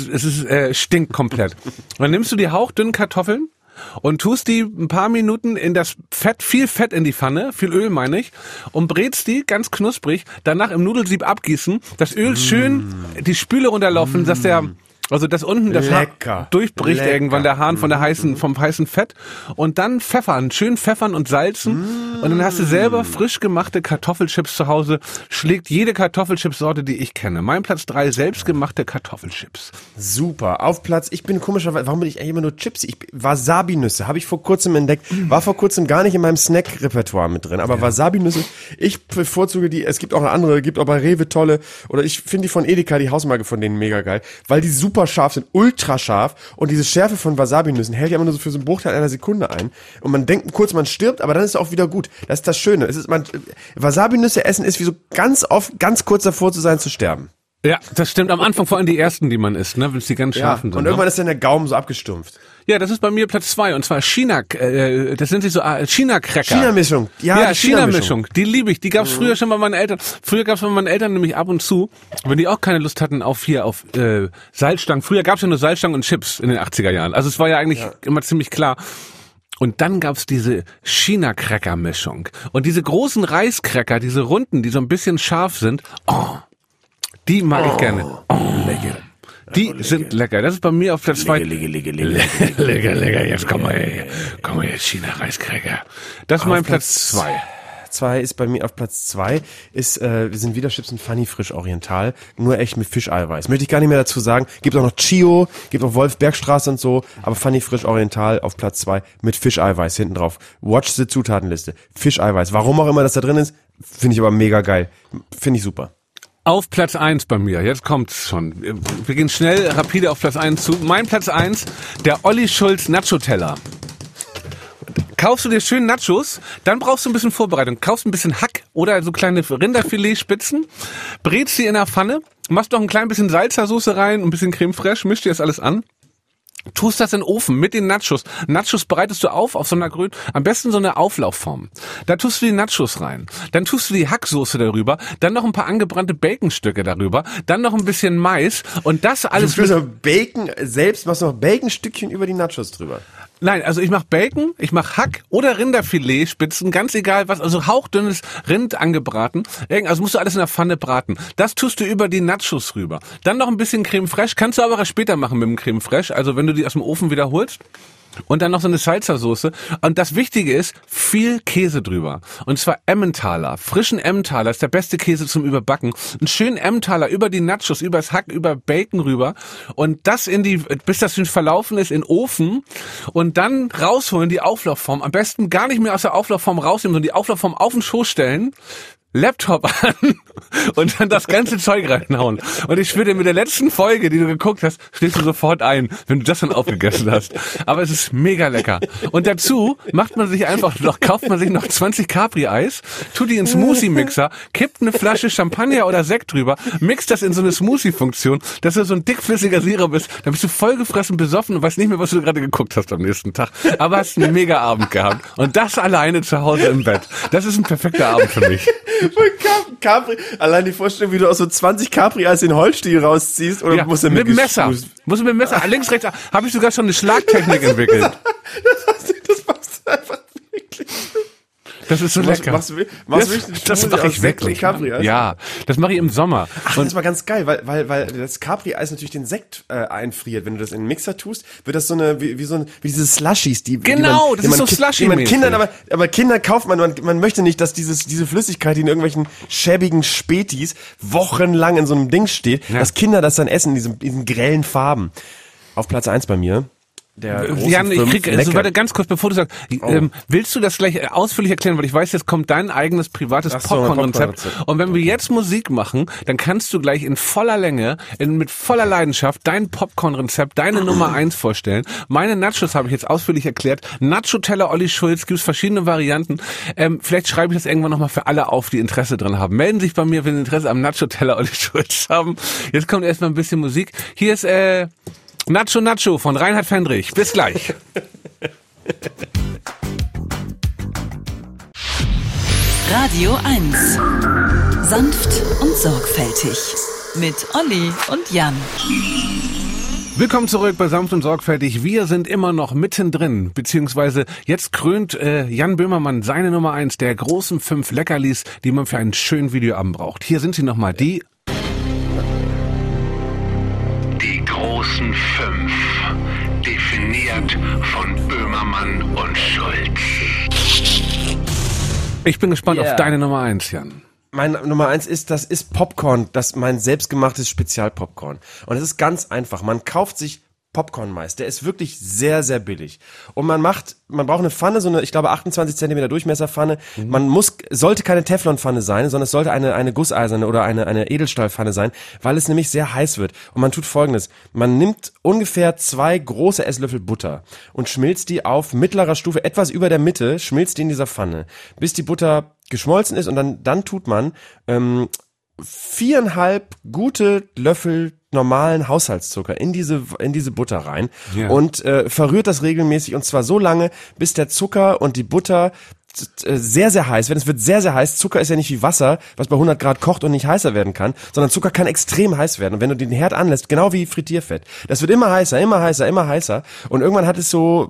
stinkt komplett. Dann nimmst du die hauchdünnen Kartoffeln und tust die ein paar Minuten in das Fett, viel Fett in die Pfanne, viel Öl meine ich, und brätst die ganz knusprig, danach im Nudelsieb abgießen, das Öl schön die Spüle runterlaufen, dass das unten das durchbricht irgendwann der Hahn vom heißen Fett und dann schön pfeffern und salzen und dann hast du selber frisch gemachte Kartoffelchips zu Hause, schlägt jede Kartoffelchipsorte, die ich kenne. Mein Platz 3, selbstgemachte Kartoffelchips. Super. Auf Platz, ich bin komischerweise, warum bin ich eigentlich immer nur Chips? Wasabi-Nüsse habe ich vor kurzem entdeckt, war vor kurzem gar nicht in meinem Snack-Repertoire mit drin, aber Wasabi-Nüsse, ich bevorzuge die, es gibt auch eine andere, gibt auch bei Rewe tolle, oder ich finde die von Edeka, die Hausmarke von denen mega geil, weil die super scharf sind, ultra scharf und diese Schärfe von Wasabi-Nüssen hält ja immer nur so für so einen Bruchteil einer Sekunde ein und man denkt kurz, man stirbt, aber dann ist es auch wieder gut. Das ist das Schöne. Wasabi-Nüsse essen ist wie so ganz kurz davor zu sein, zu sterben. Ja, das stimmt. Am Anfang vor allem die ersten, die man isst, ne, wenn es die ganz scharfen sind. Und irgendwann ist dann der Gaumen so abgestumpft. Ja, das ist bei mir Platz 2 und zwar das sind so China-Cracker. China-Mischung. Ja, China-Mischung. Die liebe ich. Die gab's früher schon bei meinen Eltern. Früher gab's bei meinen Eltern nämlich ab und zu, wenn die auch keine Lust hatten auf Salzstangen. Früher gab's ja nur Salzstangen und Chips in den 80er Jahren. Also es war ja eigentlich immer ziemlich klar. Und dann gab's diese China-Cracker-Mischung. Und diese großen Reiscracker, diese runden, die so ein bisschen scharf sind, die mag ich gerne. Lecker. Die sind lecker. Das ist bei mir auf Platz 2. Lecker. Jetzt komm mal her, China-Reiscracker. Das ist mein Platz 2. 2 ist bei mir auf Platz 2, sind wieder Chips und Funny frisch oriental, nur echt mit Fischeiweiß. Möchte ich gar nicht mehr dazu sagen. Gibt auch noch Chio, gibt auch Wolfbergstraße und so, aber Funny frisch oriental auf Platz 2 mit Fischeiweiß hinten drauf. Watch the Zutatenliste. Fischeiweiß. Warum auch immer das da drin ist, finde ich aber mega geil. Finde ich super. Auf Platz 1 bei mir, jetzt kommt's schon. Wir gehen schnell, rapide auf Platz 1 zu. Mein Platz 1, der Olli Schulz Nacho-Teller. Kaufst du dir schön Nachos, dann brauchst du ein bisschen Vorbereitung. Kaufst ein bisschen Hack oder so kleine Rinderfiletspitzen, brätst sie in der Pfanne, machst noch ein klein bisschen Salsa-Soße rein, ein bisschen Creme fraiche, mischst dir das alles an. Tust das in den Ofen mit den Nachos. Nachos bereitest du auf so einer am besten so eine Auflaufform. Da tust du die Nachos rein. Dann tust du die Hacksoße darüber. Dann noch ein paar angebrannte Baconstücke darüber. Dann noch ein bisschen Mais. Und das alles. Du so Bacon selbst, machst noch Baconstückchen über die Nachos drüber. Nein, also ich mache Bacon, ich mache Hack oder Rinderfiletspitzen, ganz egal was, also hauchdünnes Rind angebraten. Also musst du alles in der Pfanne braten. Das tust du über die Nachos rüber. Dann noch ein bisschen Creme fraiche, kannst du aber auch später machen mit dem Creme fraiche, also wenn du die aus dem Ofen wiederholst. Und dann noch so eine Salsa-Soße. Und das Wichtige ist, viel Käse drüber. Und zwar Emmentaler. Frischen Emmentaler ist der beste Käse zum Überbacken. Einen schönen Emmentaler über die Nachos, über das Hack, über Bacon rüber. Und das bis das schön verlaufen ist, in den Ofen. Und dann rausholen, die Auflaufform. Am besten gar nicht mehr aus der Auflaufform rausnehmen, sondern die Auflaufform auf den Schoß stellen. Laptop an und dann das ganze Zeug reinhauen. Und ich schwöre dir, mit der letzten Folge, die du geguckt hast, schläfst du sofort ein, wenn du das dann aufgegessen hast. Aber es ist mega lecker. Und dazu kauft man sich noch 20 Capri-Eis, tut die in Smoothie-Mixer, kippt eine Flasche Champagner oder Sekt drüber, mixt das in so eine Smoothie-Funktion, dass du so ein dickflüssiger Sirup bist. Dann bist du vollgefressen, besoffen und weißt nicht mehr, was du gerade geguckt hast am nächsten Tag. Aber hast einen mega Abend gehabt. Und das alleine zu Hause im Bett. Das ist ein perfekter Abend für mich. Capri, allein die Vorstellung, wie du aus so 20 Capri-Eis den Holzstiel rausziehst, oder musst du mit dem Messer. Musst du mit dem Messer. Links, rechts, habe ich sogar schon eine Schlagtechnik entwickelt. Das machst du einfach wirklich. Das ist so lecker. Das mache ich wirklich. Ja, das mache ich im Sommer. Ach, das war ganz geil, weil das Capri-Eis natürlich den Sekt einfriert. Wenn du das in den Mixer tust, wird das so eine wie diese Slushies, Genau, das ist so Slushy. Kindern, aber Kinder kauft man möchte nicht, dass diese Flüssigkeit, die in irgendwelchen schäbigen Spätis wochenlang in so einem Ding steht, dass Kinder das dann essen in diesen grellen Farben. Auf Platz 1 bei mir. Jan, warte, ganz kurz, bevor du sagst, willst du das gleich ausführlich erklären, weil ich weiß, jetzt kommt dein eigenes privates Popcorn-Rezept. Und wenn wir jetzt Musik machen, dann kannst du gleich in voller Länge, mit voller Leidenschaft dein Popcorn-Rezept, deine Nummer 1 vorstellen. Meine Nachos habe ich jetzt ausführlich erklärt. Nacho-Teller Olli Schulz, gibt's verschiedene Varianten. Vielleicht schreibe ich das irgendwann nochmal für alle auf, die Interesse dran haben. Melden sich bei mir, wenn sie Interesse am Nacho-Teller Olli Schulz haben. Jetzt kommt erstmal ein bisschen Musik. Hier ist, Nacho von Reinhard Fendrich. Bis gleich. Radio 1. Sanft und sorgfältig. Mit Olli und Jan. Willkommen zurück bei Sanft und Sorgfältig. Wir sind immer noch mittendrin, beziehungsweise jetzt krönt Jan Böhmermann seine Nummer 1 der großen 5 Leckerlis, die man für einen schönen Videoabend braucht. Hier sind sie nochmal, die großen 5, definiert von Böhmermann und Schulz. Ich bin gespannt auf deine Nummer 1, Jan. Meine Nummer 1 das ist Popcorn, mein selbstgemachtes Spezialpopcorn. Und es ist ganz einfach. Man kauft sich Popcorn-Mais, der ist wirklich sehr, sehr billig. Und man braucht eine Pfanne, so eine, ich glaube, 28 Zentimeter Durchmesserpfanne. Sollte keine Teflonpfanne sein, sondern es sollte eine gusseiserne oder eine Edelstahlpfanne sein, weil es nämlich sehr heiß wird. Und man tut Folgendes. Man nimmt ungefähr 2 große Esslöffel Butter und schmilzt die auf mittlerer Stufe, etwas über der Mitte, schmilzt die in dieser Pfanne, bis die Butter geschmolzen ist, und dann tut man 4,5 gute Löffel normalen Haushaltszucker in diese Butter rein und verrührt das regelmäßig, und zwar so lange, bis der Zucker und die Butter sehr, sehr heiß werden. Es wird sehr, sehr heiß. Zucker ist ja nicht wie Wasser, was bei 100 Grad kocht und nicht heißer werden kann, sondern Zucker kann extrem heiß werden. Und wenn du den Herd anlässt, genau wie Frittierfett, das wird immer heißer, immer heißer, immer heißer. Und irgendwann hat es so,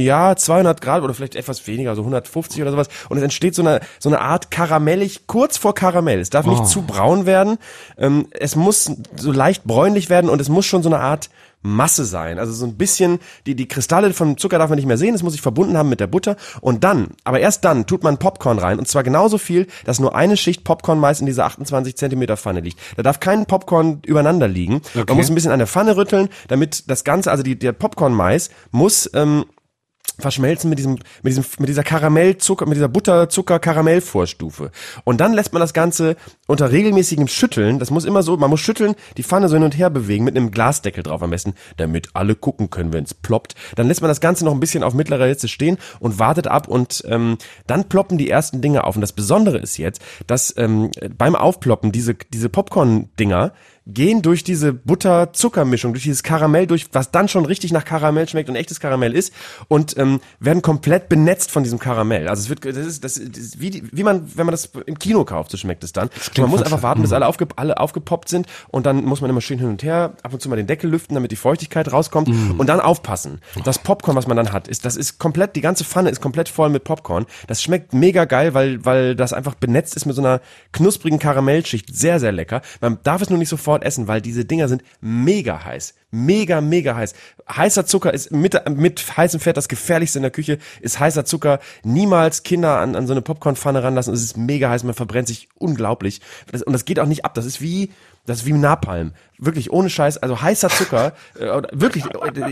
200 Grad oder vielleicht etwas weniger, so 150 oder sowas. Und es entsteht so eine Art karamellig, kurz vor Karamell. Es darf nicht zu braun werden. Es muss so leicht bräunlich werden, und es muss schon so eine Art Masse sein, also so ein bisschen, die Kristalle vom Zucker darf man nicht mehr sehen, es muss sich verbunden haben mit der Butter, und aber erst dann tut man Popcorn rein, und zwar genauso viel, dass nur eine Schicht Popcorn-Mais in dieser 28 Zentimeter Pfanne liegt. Da darf kein Popcorn übereinander liegen. Okay. Man muss ein bisschen an der Pfanne rütteln, damit das Ganze, also der Popcorn-Mais muss verschmelzen mit dieser Karamellzucker, mit dieser Butterzucker-Karamellvorstufe. Und dann lässt man das Ganze unter regelmäßigem Schütteln, das muss immer so, man muss schütteln, die Pfanne so hin und her bewegen, mit einem Glasdeckel drauf am besten, damit alle gucken können, wenn es ploppt. Dann lässt man das Ganze noch ein bisschen auf mittlerer Hitze stehen und wartet ab, und dann ploppen die ersten Dinge auf. Und das Besondere ist jetzt, dass beim Aufploppen diese Popcorn-Dinger gehen durch diese Butter-Zucker-Mischung, durch dieses Karamell durch, was dann schon richtig nach Karamell schmeckt und echtes Karamell ist, und werden komplett benetzt von diesem Karamell. Also das ist wie man, wenn man das im Kino kauft, so schmeckt es dann. Und man muss einfach warten, bis alle aufgepoppt sind, und dann muss man immer schön hin und her, ab und zu mal den Deckel lüften, damit die Feuchtigkeit rauskommt, und dann aufpassen. Das Popcorn, was man dann hat, das ist komplett, die ganze Pfanne ist komplett voll mit Popcorn. Das schmeckt mega geil, weil das einfach benetzt ist mit so einer knusprigen Karamellschicht. Sehr, sehr lecker. Man darf es nur nicht sofort essen, weil diese Dinger sind mega heiß. Mega, mega heiß. Heißer Zucker ist mit heißem Fett das Gefährlichste in der Küche, ist heißer Zucker. Niemals Kinder an so eine Popcornpfanne ranlassen. Es ist mega heiß, man verbrennt sich unglaublich. Und das geht auch nicht ab. Das ist wie Napalm. Wirklich, ohne Scheiß. Also heißer Zucker, wirklich,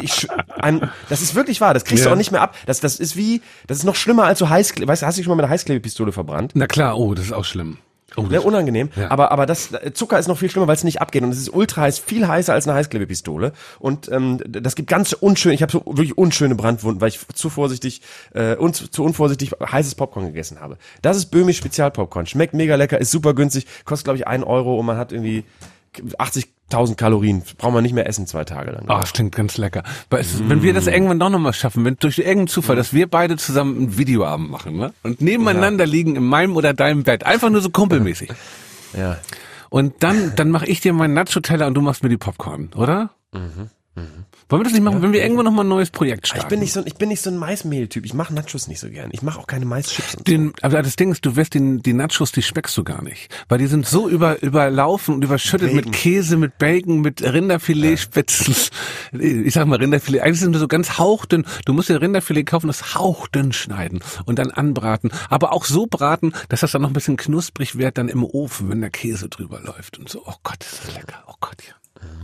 das ist wirklich wahr. Das kriegst du auch nicht mehr ab. Das ist noch schlimmer als so Heißklebe. Weißt du, hast du dich schon mal mit einer Heißklebepistole verbrannt? Na klar, das ist auch schlimm. Unangenehm. Ja. Aber das Zucker ist noch viel schlimmer, weil es nicht abgeht. Und es ist ultra heiß, viel heißer als eine Heißklebepistole. Und das gibt ganz unschön, ich habe so wirklich unschöne Brandwunden, weil ich zu unvorsichtig heißes Popcorn gegessen habe. Das ist Böhmis Spezialpopcorn. Schmeckt mega lecker, ist super günstig, kostet glaube ich 1 Euro und man hat irgendwie 80.000 Kalorien. Braucht man nicht mehr essen 2 Tage lang. Das klingt ganz lecker. Wenn wir das irgendwann doch nochmal schaffen, wenn durch irgendeinen Zufall, dass wir beide zusammen einen Videoabend machen, ne? Und nebeneinander liegen in meinem oder deinem Bett. Einfach nur so kumpelmäßig. Ja. Und dann mache ich dir meinen Nacho-Teller und du machst mir die Popcorn, oder? Wollen wir das nicht machen, wenn wir irgendwo nochmal ein neues Projekt starten? Ich bin nicht so ein Maismehl-Typ. Ich mache Nachos nicht so gern. Ich mache auch keine Maischips und so. Aber das Ding ist, du wirst die Nachos, die schmeckst du gar nicht. Weil die sind so überlaufen und überschüttet mit Käse, mit Bacon, mit Rinderfiletspitzen. Ich sag mal Rinderfilet. Eigentlich sind die so ganz hauchdünn. Du musst dir Rinderfilet kaufen, das hauchdünn schneiden und dann anbraten. Aber auch so braten, dass das dann noch ein bisschen knusprig wird dann im Ofen, wenn der Käse drüber läuft und so. Oh Gott, ist das lecker. Oh Gott, ja.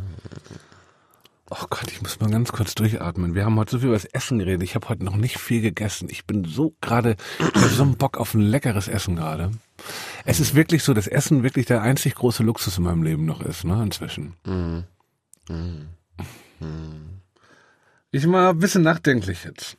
Oh Gott, ich muss mal ganz kurz durchatmen. Wir haben heute so viel über das Essen geredet. Ich habe heute noch nicht viel gegessen. Ich habe so einen Bock auf ein leckeres Essen gerade. Es ist wirklich so, dass Essen wirklich der einzig große Luxus in meinem Leben noch ist, ne, inzwischen. Ich mal ein bisschen nachdenklich jetzt.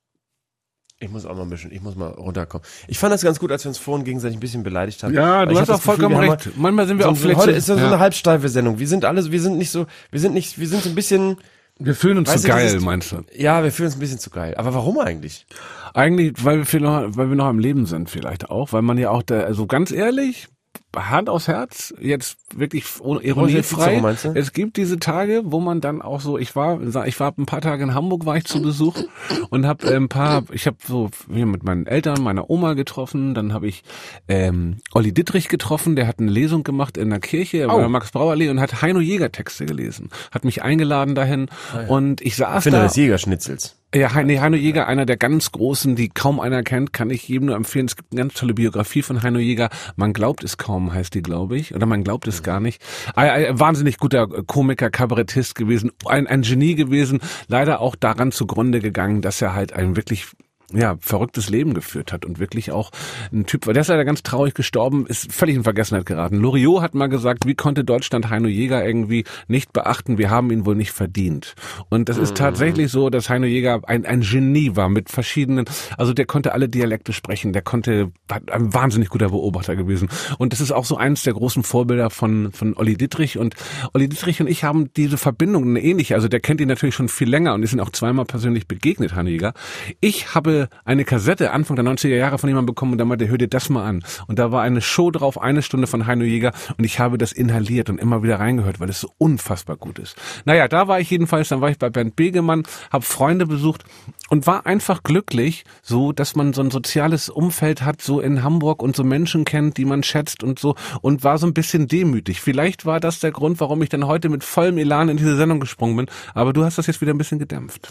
Ich muss mal runterkommen. Ich fand das ganz gut, als wir uns vorhin gegenseitig ein bisschen beleidigt haben. Ja, du hast auch vollkommen recht. Manchmal sind wir auch vielleicht heute ist so eine halbsteife Sendung. Wir sind so ein bisschen. Wir fühlen uns zu geil, meinst du? Ja, wir fühlen uns ein bisschen zu geil. Aber warum eigentlich? Eigentlich, weil wir noch am Leben sind vielleicht auch, weil man ja auch also ganz ehrlich, Hand aufs Herz, jetzt wirklich ironiefrei. Es gibt diese Tage, wo man dann auch so, ich war ein paar Tage in Hamburg, war ich zu Besuch und habe ich habe so mit meinen Eltern, meiner Oma getroffen, dann habe ich Olli Dittrich getroffen, der hat eine Lesung gemacht in der Kirche, in der Max-Brauer-Allee und hat Heino Jäger Texte gelesen, hat mich eingeladen dahin und ich saß da. Des Jägerschnitzels. Ja, Heino Jäger, einer der ganz Großen, die kaum einer kennt, kann ich jedem nur empfehlen. Es gibt eine ganz tolle Biografie von Heino Jäger. Man glaubt es kaum, heißt die, glaube ich. Oder man glaubt es gar nicht. Ein wahnsinnig guter Komiker, Kabarettist gewesen, ein Genie gewesen. Leider auch daran zugrunde gegangen, dass er halt ein wirklich verrücktes Leben geführt hat und wirklich auch ein Typ war. Der ist leider ganz traurig gestorben, ist völlig in Vergessenheit geraten. Loriot hat mal gesagt, wie konnte Deutschland Heino Jäger irgendwie nicht beachten? Wir haben ihn wohl nicht verdient. Und das ist tatsächlich so, dass Heino Jäger ein Genie war mit verschiedenen, also der konnte alle Dialekte sprechen, war ein wahnsinnig guter Beobachter gewesen. Und das ist auch so eines der großen Vorbilder von Olli Dittrich. Und Olli Dittrich und ich haben diese Verbindung, eine ähnliche, also der kennt ihn natürlich schon viel länger und die sind auch zweimal persönlich begegnet, Heino Jäger. Ich habe eine Kassette Anfang der 90er Jahre von jemandem bekommen und da meinte, hör dir das mal an. Und da war eine Show drauf, 1 Stunde von Heino Jäger und ich habe das inhaliert und immer wieder reingehört, weil es so unfassbar gut ist. Naja, da war ich jedenfalls, dann war ich bei Bernd Begemann, habe Freunde besucht und war einfach glücklich, so, dass man so ein soziales Umfeld hat, so in Hamburg und so Menschen kennt, die man schätzt und so und war so ein bisschen demütig. Vielleicht war das der Grund, warum ich dann heute mit vollem Elan in diese Sendung gesprungen bin, aber du hast das jetzt wieder ein bisschen gedämpft.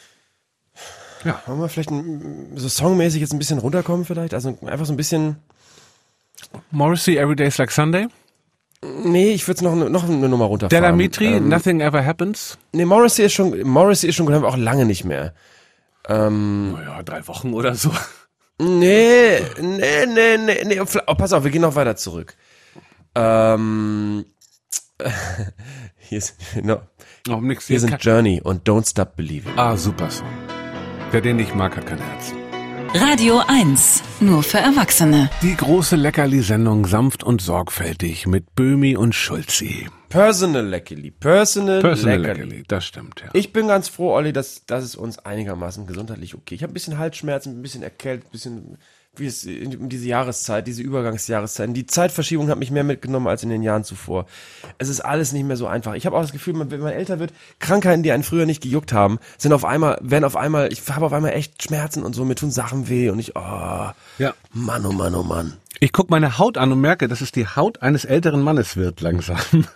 Ja, wollen wir vielleicht so songmäßig jetzt ein bisschen runterkommen vielleicht? Also einfach so ein bisschen... Morrissey, Every Day's Like Sunday? Nee, ich würde es noch eine Nummer runterfahren. Della Mitri, Nothing Ever Happens? Nee, Morrissey ist schon gut, haben wir auch lange nicht mehr. 3 Wochen oder so. Nee. Oh, pass auf, wir gehen noch weiter zurück. Hier sind Journey und Don't Stop Believing. Ah, super Song. Wer den nicht mag, hat kein Herz. Radio 1, nur für Erwachsene. Die große Leckerli-Sendung sanft und sorgfältig mit Böhmi und Schulzi. Personal Leckerli, das stimmt, ja. Ich bin ganz froh, Olli, dass es uns einigermaßen gesundheitlich okay. Ich habe ein bisschen Halsschmerzen, ein bisschen erkältet, ein bisschen wie es in diese Jahreszeit, diese Übergangsjahreszeiten. Die Zeitverschiebung hat mich mehr mitgenommen als in den Jahren zuvor. Es ist alles nicht mehr so einfach. Ich habe auch das Gefühl, wenn man älter wird, Krankheiten, die einen früher nicht gejuckt haben, ich habe auf einmal echt Schmerzen und so, mir tun Sachen weh und Mann, oh Mann, oh Mann. Ich guck meine Haut an und merke, dass es die Haut eines älteren Mannes wird langsam.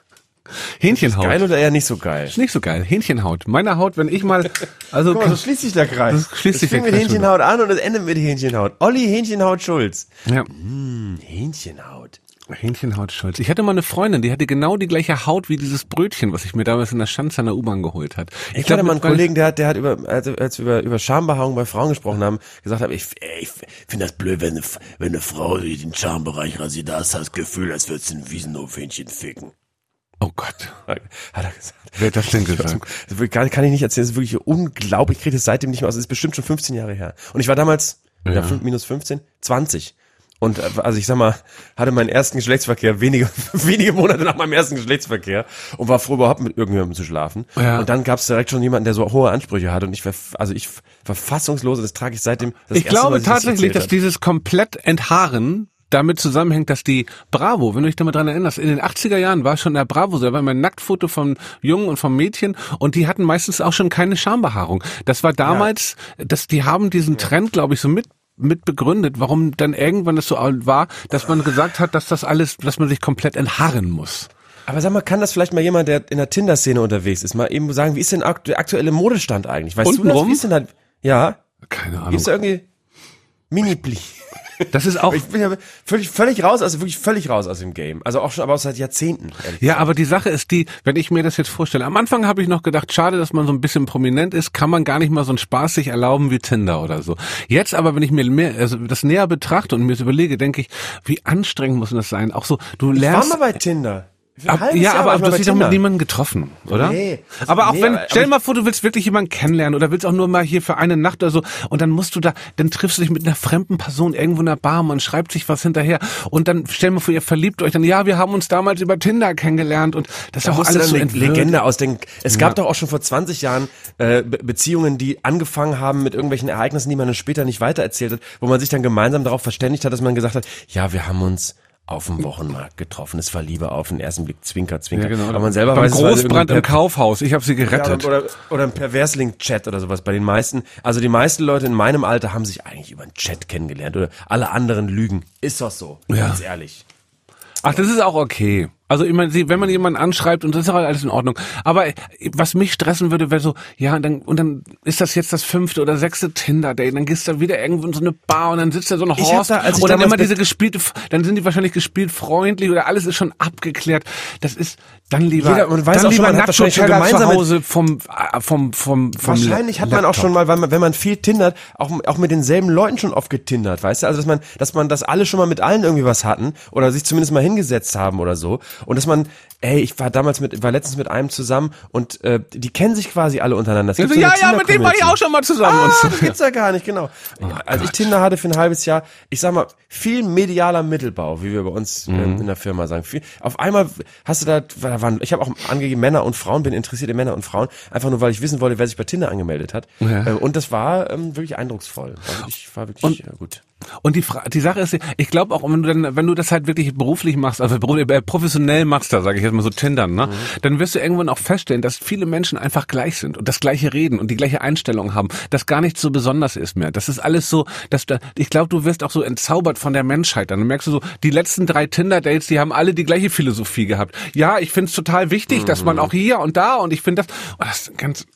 Hähnchenhaut. Geil oder eher nicht so geil? Ist nicht so geil. Hähnchenhaut. Meine Haut, wenn ich mal, also. Guck mal, so schließt sich der Kreis. Das schließt sich der mit Kreis Hähnchenhaut an und es endet mit Hähnchenhaut. Olli Hähnchenhaut Schulz. Ja. Hähnchenhaut. Hähnchenhaut Schulz. Ich hatte mal eine Freundin, die hatte genau die gleiche Haut wie dieses Brötchen, was ich mir damals in der Schanze an der U-Bahn geholt hat. Ich hatte mal einen Kollegen, der hat als wir über Schambehaarung bei Frauen gesprochen haben, gesagt hat, ich finde das blöd, wenn eine Frau den Schambereich rasiert, da hast du das Gefühl, als würdest du ein Wiesenhofhähnchen ficken. Oh Gott. Hat er gesagt. Wer hat das denn gesagt? Das kann ich nicht erzählen, das ist wirklich unglaublich. Ich kriege das seitdem nicht mehr aus. Das ist bestimmt schon 15 Jahre her. Und ich war damals, minus 15, 20. Und also ich sag mal, hatte meinen ersten Geschlechtsverkehr wenige Monate nach meinem ersten Geschlechtsverkehr und war froh, überhaupt mit irgendjemandem zu schlafen. Ja. Und dann gab es direkt schon jemanden, der so hohe Ansprüche hatte. Und ich war fassungslos und das trage ich seitdem. Ich glaube tatsächlich, dass dieses komplett Enthaaren damit zusammenhängt, dass die Bravo, wenn du dich damit dran erinnerst, in den 80er Jahren war schon der Bravo selber immer ein Nacktfoto vom Jungen und vom Mädchen und die hatten meistens auch schon keine Schambehaarung. Das war damals, die haben diesen Trend, glaube ich, so mit begründet, warum dann irgendwann das so war, dass man gesagt hat, dass dass man sich komplett enthaaren muss. Aber sag mal, kann das vielleicht mal jemand, der in der Tinder-Szene unterwegs ist, mal eben sagen, wie ist denn der aktuelle Modestand eigentlich? Weißt du das? Wie ist denn halt, ja? Keine Ahnung. Gibt's da irgendwie Mini-Pli? Das ist auch. Ich bin ja völlig raus aus dem Game. Also auch schon, aber auch seit Jahrzehnten. Ja, aber die Sache ist die, wenn ich mir das jetzt vorstelle, am Anfang habe ich noch gedacht, schade, dass man so ein bisschen prominent ist, kann man gar nicht mal so einen Spaß sich erlauben wie Tinder oder so. Jetzt aber, wenn ich mir das näher betrachte und mir das überlege, denke ich, wie anstrengend muss das sein? Auch so, du lernst. Ich war mal bei Tinder. Aber du hast dich doch mit niemandem getroffen, oder? Nee. Aber auch stell mal vor, du willst wirklich jemanden kennenlernen oder willst auch nur mal hier für eine Nacht oder so und dann dann triffst du dich mit einer fremden Person irgendwo in der Bar, man schreibt sich was hinterher und dann stell mal vor, ihr verliebt euch dann, ja, wir haben uns damals über Tinder kennengelernt und das ist auch alles so eine Legende ausdenken. Es gab doch auch schon vor 20 Jahren Beziehungen, die angefangen haben mit irgendwelchen Ereignissen, die man dann später nicht weitererzählt hat, wo man sich dann gemeinsam darauf verständigt hat, dass man gesagt hat, ja, wir haben uns auf dem Wochenmarkt getroffen. Es war Liebe auf den ersten Blick, Zwinker, Zwinker. Ja, genau. Aber man selber weiß, Großbrand im Kaufhaus, ich habe sie gerettet. Ja, oder ein Perverslink-Chat oder sowas. Bei den meisten, also die meisten Leute in meinem Alter haben sich eigentlich über einen Chat kennengelernt oder alle anderen lügen. Ist doch so, ganz ehrlich. Ach, das ist auch okay. Also ich meine, wenn man jemanden anschreibt und das ist auch alles in Ordnung. Aber was mich stressen würde, wäre so, ja, und dann ist das jetzt das 5. oder 6. Tinder-Date, dann gehst du wieder irgendwo in so eine Bar und dann sitzt da so ein Horst und dann immer diese dann sind die wahrscheinlich gespielt freundlich oder alles ist schon abgeklärt. Das ist dann lieber Nacho-Teller zu Hause vom Wahrscheinlich hat man auch schon mal, wenn man viel tindert, auch mit denselben Leuten schon oft getindert, weißt du? Also dass man das alle schon mal mit allen irgendwie was hatten oder sich zumindest mal hingesetzt haben oder so. Und dass man, ich war letztens mit einem zusammen und die kennen sich quasi alle untereinander. Ja, mit dem war ich auch schon mal zusammen. Das gibt's ja gar nicht, genau. Als ich Tinder hatte für ein halbes Jahr, ich sag mal, viel medialer Mittelbau, wie wir bei uns in der Firma sagen. Auf einmal hast du ich habe auch angegeben, Männer und Frauen, bin interessiert in Männer und Frauen, einfach nur, weil ich wissen wollte, wer sich bei Tinder angemeldet hat. Ja. Und das war wirklich eindrucksvoll. War wirklich gut. Und die Sache ist, ich glaube auch, wenn du das halt wirklich beruflich machst, also professionell machst, da sage ich jetzt mal so Tindern, ne, dann wirst du irgendwann auch feststellen, dass viele Menschen einfach gleich sind und das gleiche reden und die gleiche Einstellung haben, dass gar nichts so besonders ist mehr. Das ist alles so, ich glaube, du wirst auch so entzaubert von der Menschheit. Dann merkst du so, die letzten 3 Tinder-Dates, die haben alle die gleiche Philosophie gehabt. Ja, ich finde es total wichtig, dass man auch hier und da und ich finde das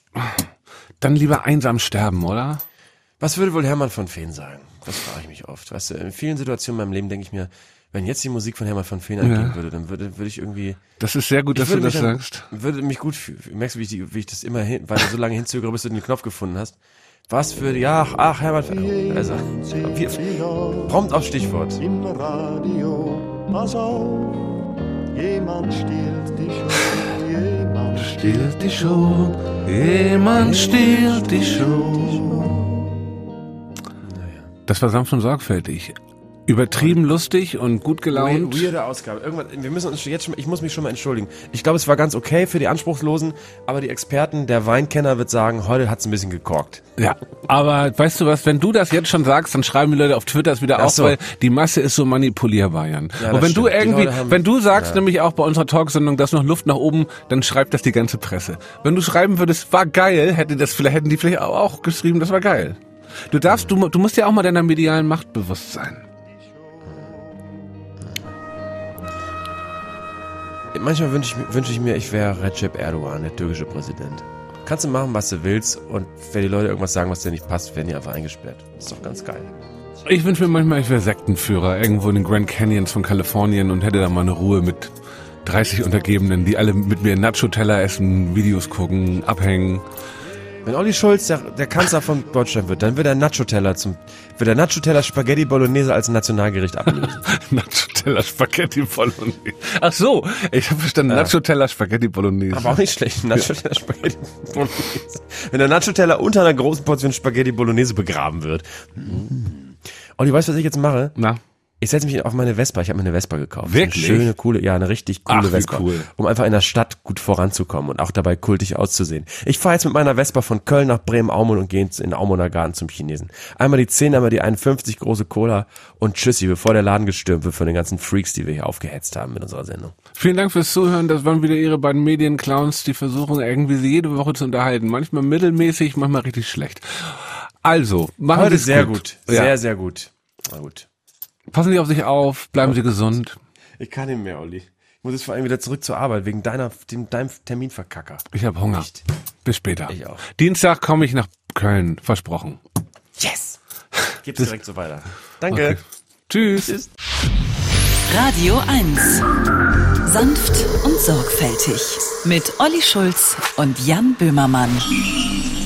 dann lieber einsam sterben, oder? Was würde wohl Hermann von Feen sagen? Das frage ich mich oft. Weißt du, in vielen Situationen in meinem Leben denke ich mir, wenn jetzt die Musik von Hermann von Feen angehen würde, dann würde ich irgendwie... Das ist sehr gut, dass du das sagst. Würde mich gut fühlen. Merkst du, wie ich das immer weil du so lange hinzögere, bis du den Knopf gefunden hast? Was für... Ach, Hermann von Feen. Also, prompt auf Stichwort. Im Radio, pass auf, jemand stiehlt die Show, jemand stiehlt die Show, jemand stiehlt die Show. Das war sanft und sorgfältig. Übertrieben lustig und gut gelaunt. Weirde Ausgabe. Ich muss mich schon mal entschuldigen. Ich glaube, es war ganz okay für die Anspruchslosen, aber die Experten, der Weinkenner wird sagen, heute hat's ein bisschen gekorkt. Ja, aber weißt du was, wenn du das jetzt schon sagst, dann schreiben die Leute auf Twitter es wieder auf, weil die Masse ist so manipulierbar, Jan. Ja, und wenn du sagst nämlich auch bei unserer Talksendung, dass noch Luft nach oben, dann schreibt das die ganze Presse. Wenn du schreiben würdest, war geil, hätten die vielleicht auch geschrieben, das war geil. Du musst ja auch mal deiner medialen Macht bewusst sein. Manchmal wünsche ich mir, ich wäre Recep Erdogan, der türkische Präsident. Kannst du machen, was du willst, und wenn die Leute irgendwas sagen, was dir nicht passt, werden die einfach eingesperrt. Das ist doch ganz geil. Ich wünsche mir manchmal, ich wäre Sektenführer irgendwo in den Grand Canyons von Kalifornien und hätte da mal eine Ruhe mit 30 Untergebenen, die alle mit mir Nacho-Teller essen, Videos gucken, abhängen. Wenn Olli Schulz der Kanzler von Deutschland wird, dann wird der Nacho-Teller Spaghetti Bolognese als Nationalgericht ablösen. Nacho-Teller Spaghetti Bolognese. Ach so, ich habe verstanden, Nacho-Teller Spaghetti Bolognese. Aber auch nicht schlecht, Nacho-Teller Spaghetti Bolognese. Wenn der Nacho-Teller unter einer großen Portion Spaghetti Bolognese begraben wird. Olli, weißt du, was ich jetzt mache? Na? Ich setze mich auf meine Vespa. Ich habe mir eine Vespa gekauft. Wirklich? Eine schöne, coole, eine richtig coole Vespa. Cool. Um einfach in der Stadt gut voranzukommen und auch dabei kultig auszusehen. Ich fahre jetzt mit meiner Vespa von Köln nach Bremen-Aumund und gehe in den Aumunter Garten zum Chinesen. Einmal die 10, einmal die 51 große Cola und tschüssi, bevor der Laden gestürmt wird von den ganzen Freaks, die wir hier aufgehetzt haben mit unserer Sendung. Vielen Dank fürs Zuhören. Das waren wieder Ihre beiden Medienclowns, die versuchen irgendwie sie jede Woche zu unterhalten. Manchmal mittelmäßig, manchmal richtig schlecht. Also, machen Sie es sehr gut. Ja. Sehr, sehr gut. Na gut. Passen Sie auf sich auf, bleiben Sie gesund. Ich kann nicht mehr, Olli. Ich muss jetzt vor allem wieder zurück zur Arbeit, wegen deinem Terminverkacker. Ich habe Hunger. Nicht. Bis später. Ich auch. Dienstag komme ich nach Köln, versprochen. Yes! Gib's direkt so weiter. Danke. Okay. Tschüss. Radio 1. Sanft und sorgfältig. Mit Olli Schulz und Jan Böhmermann.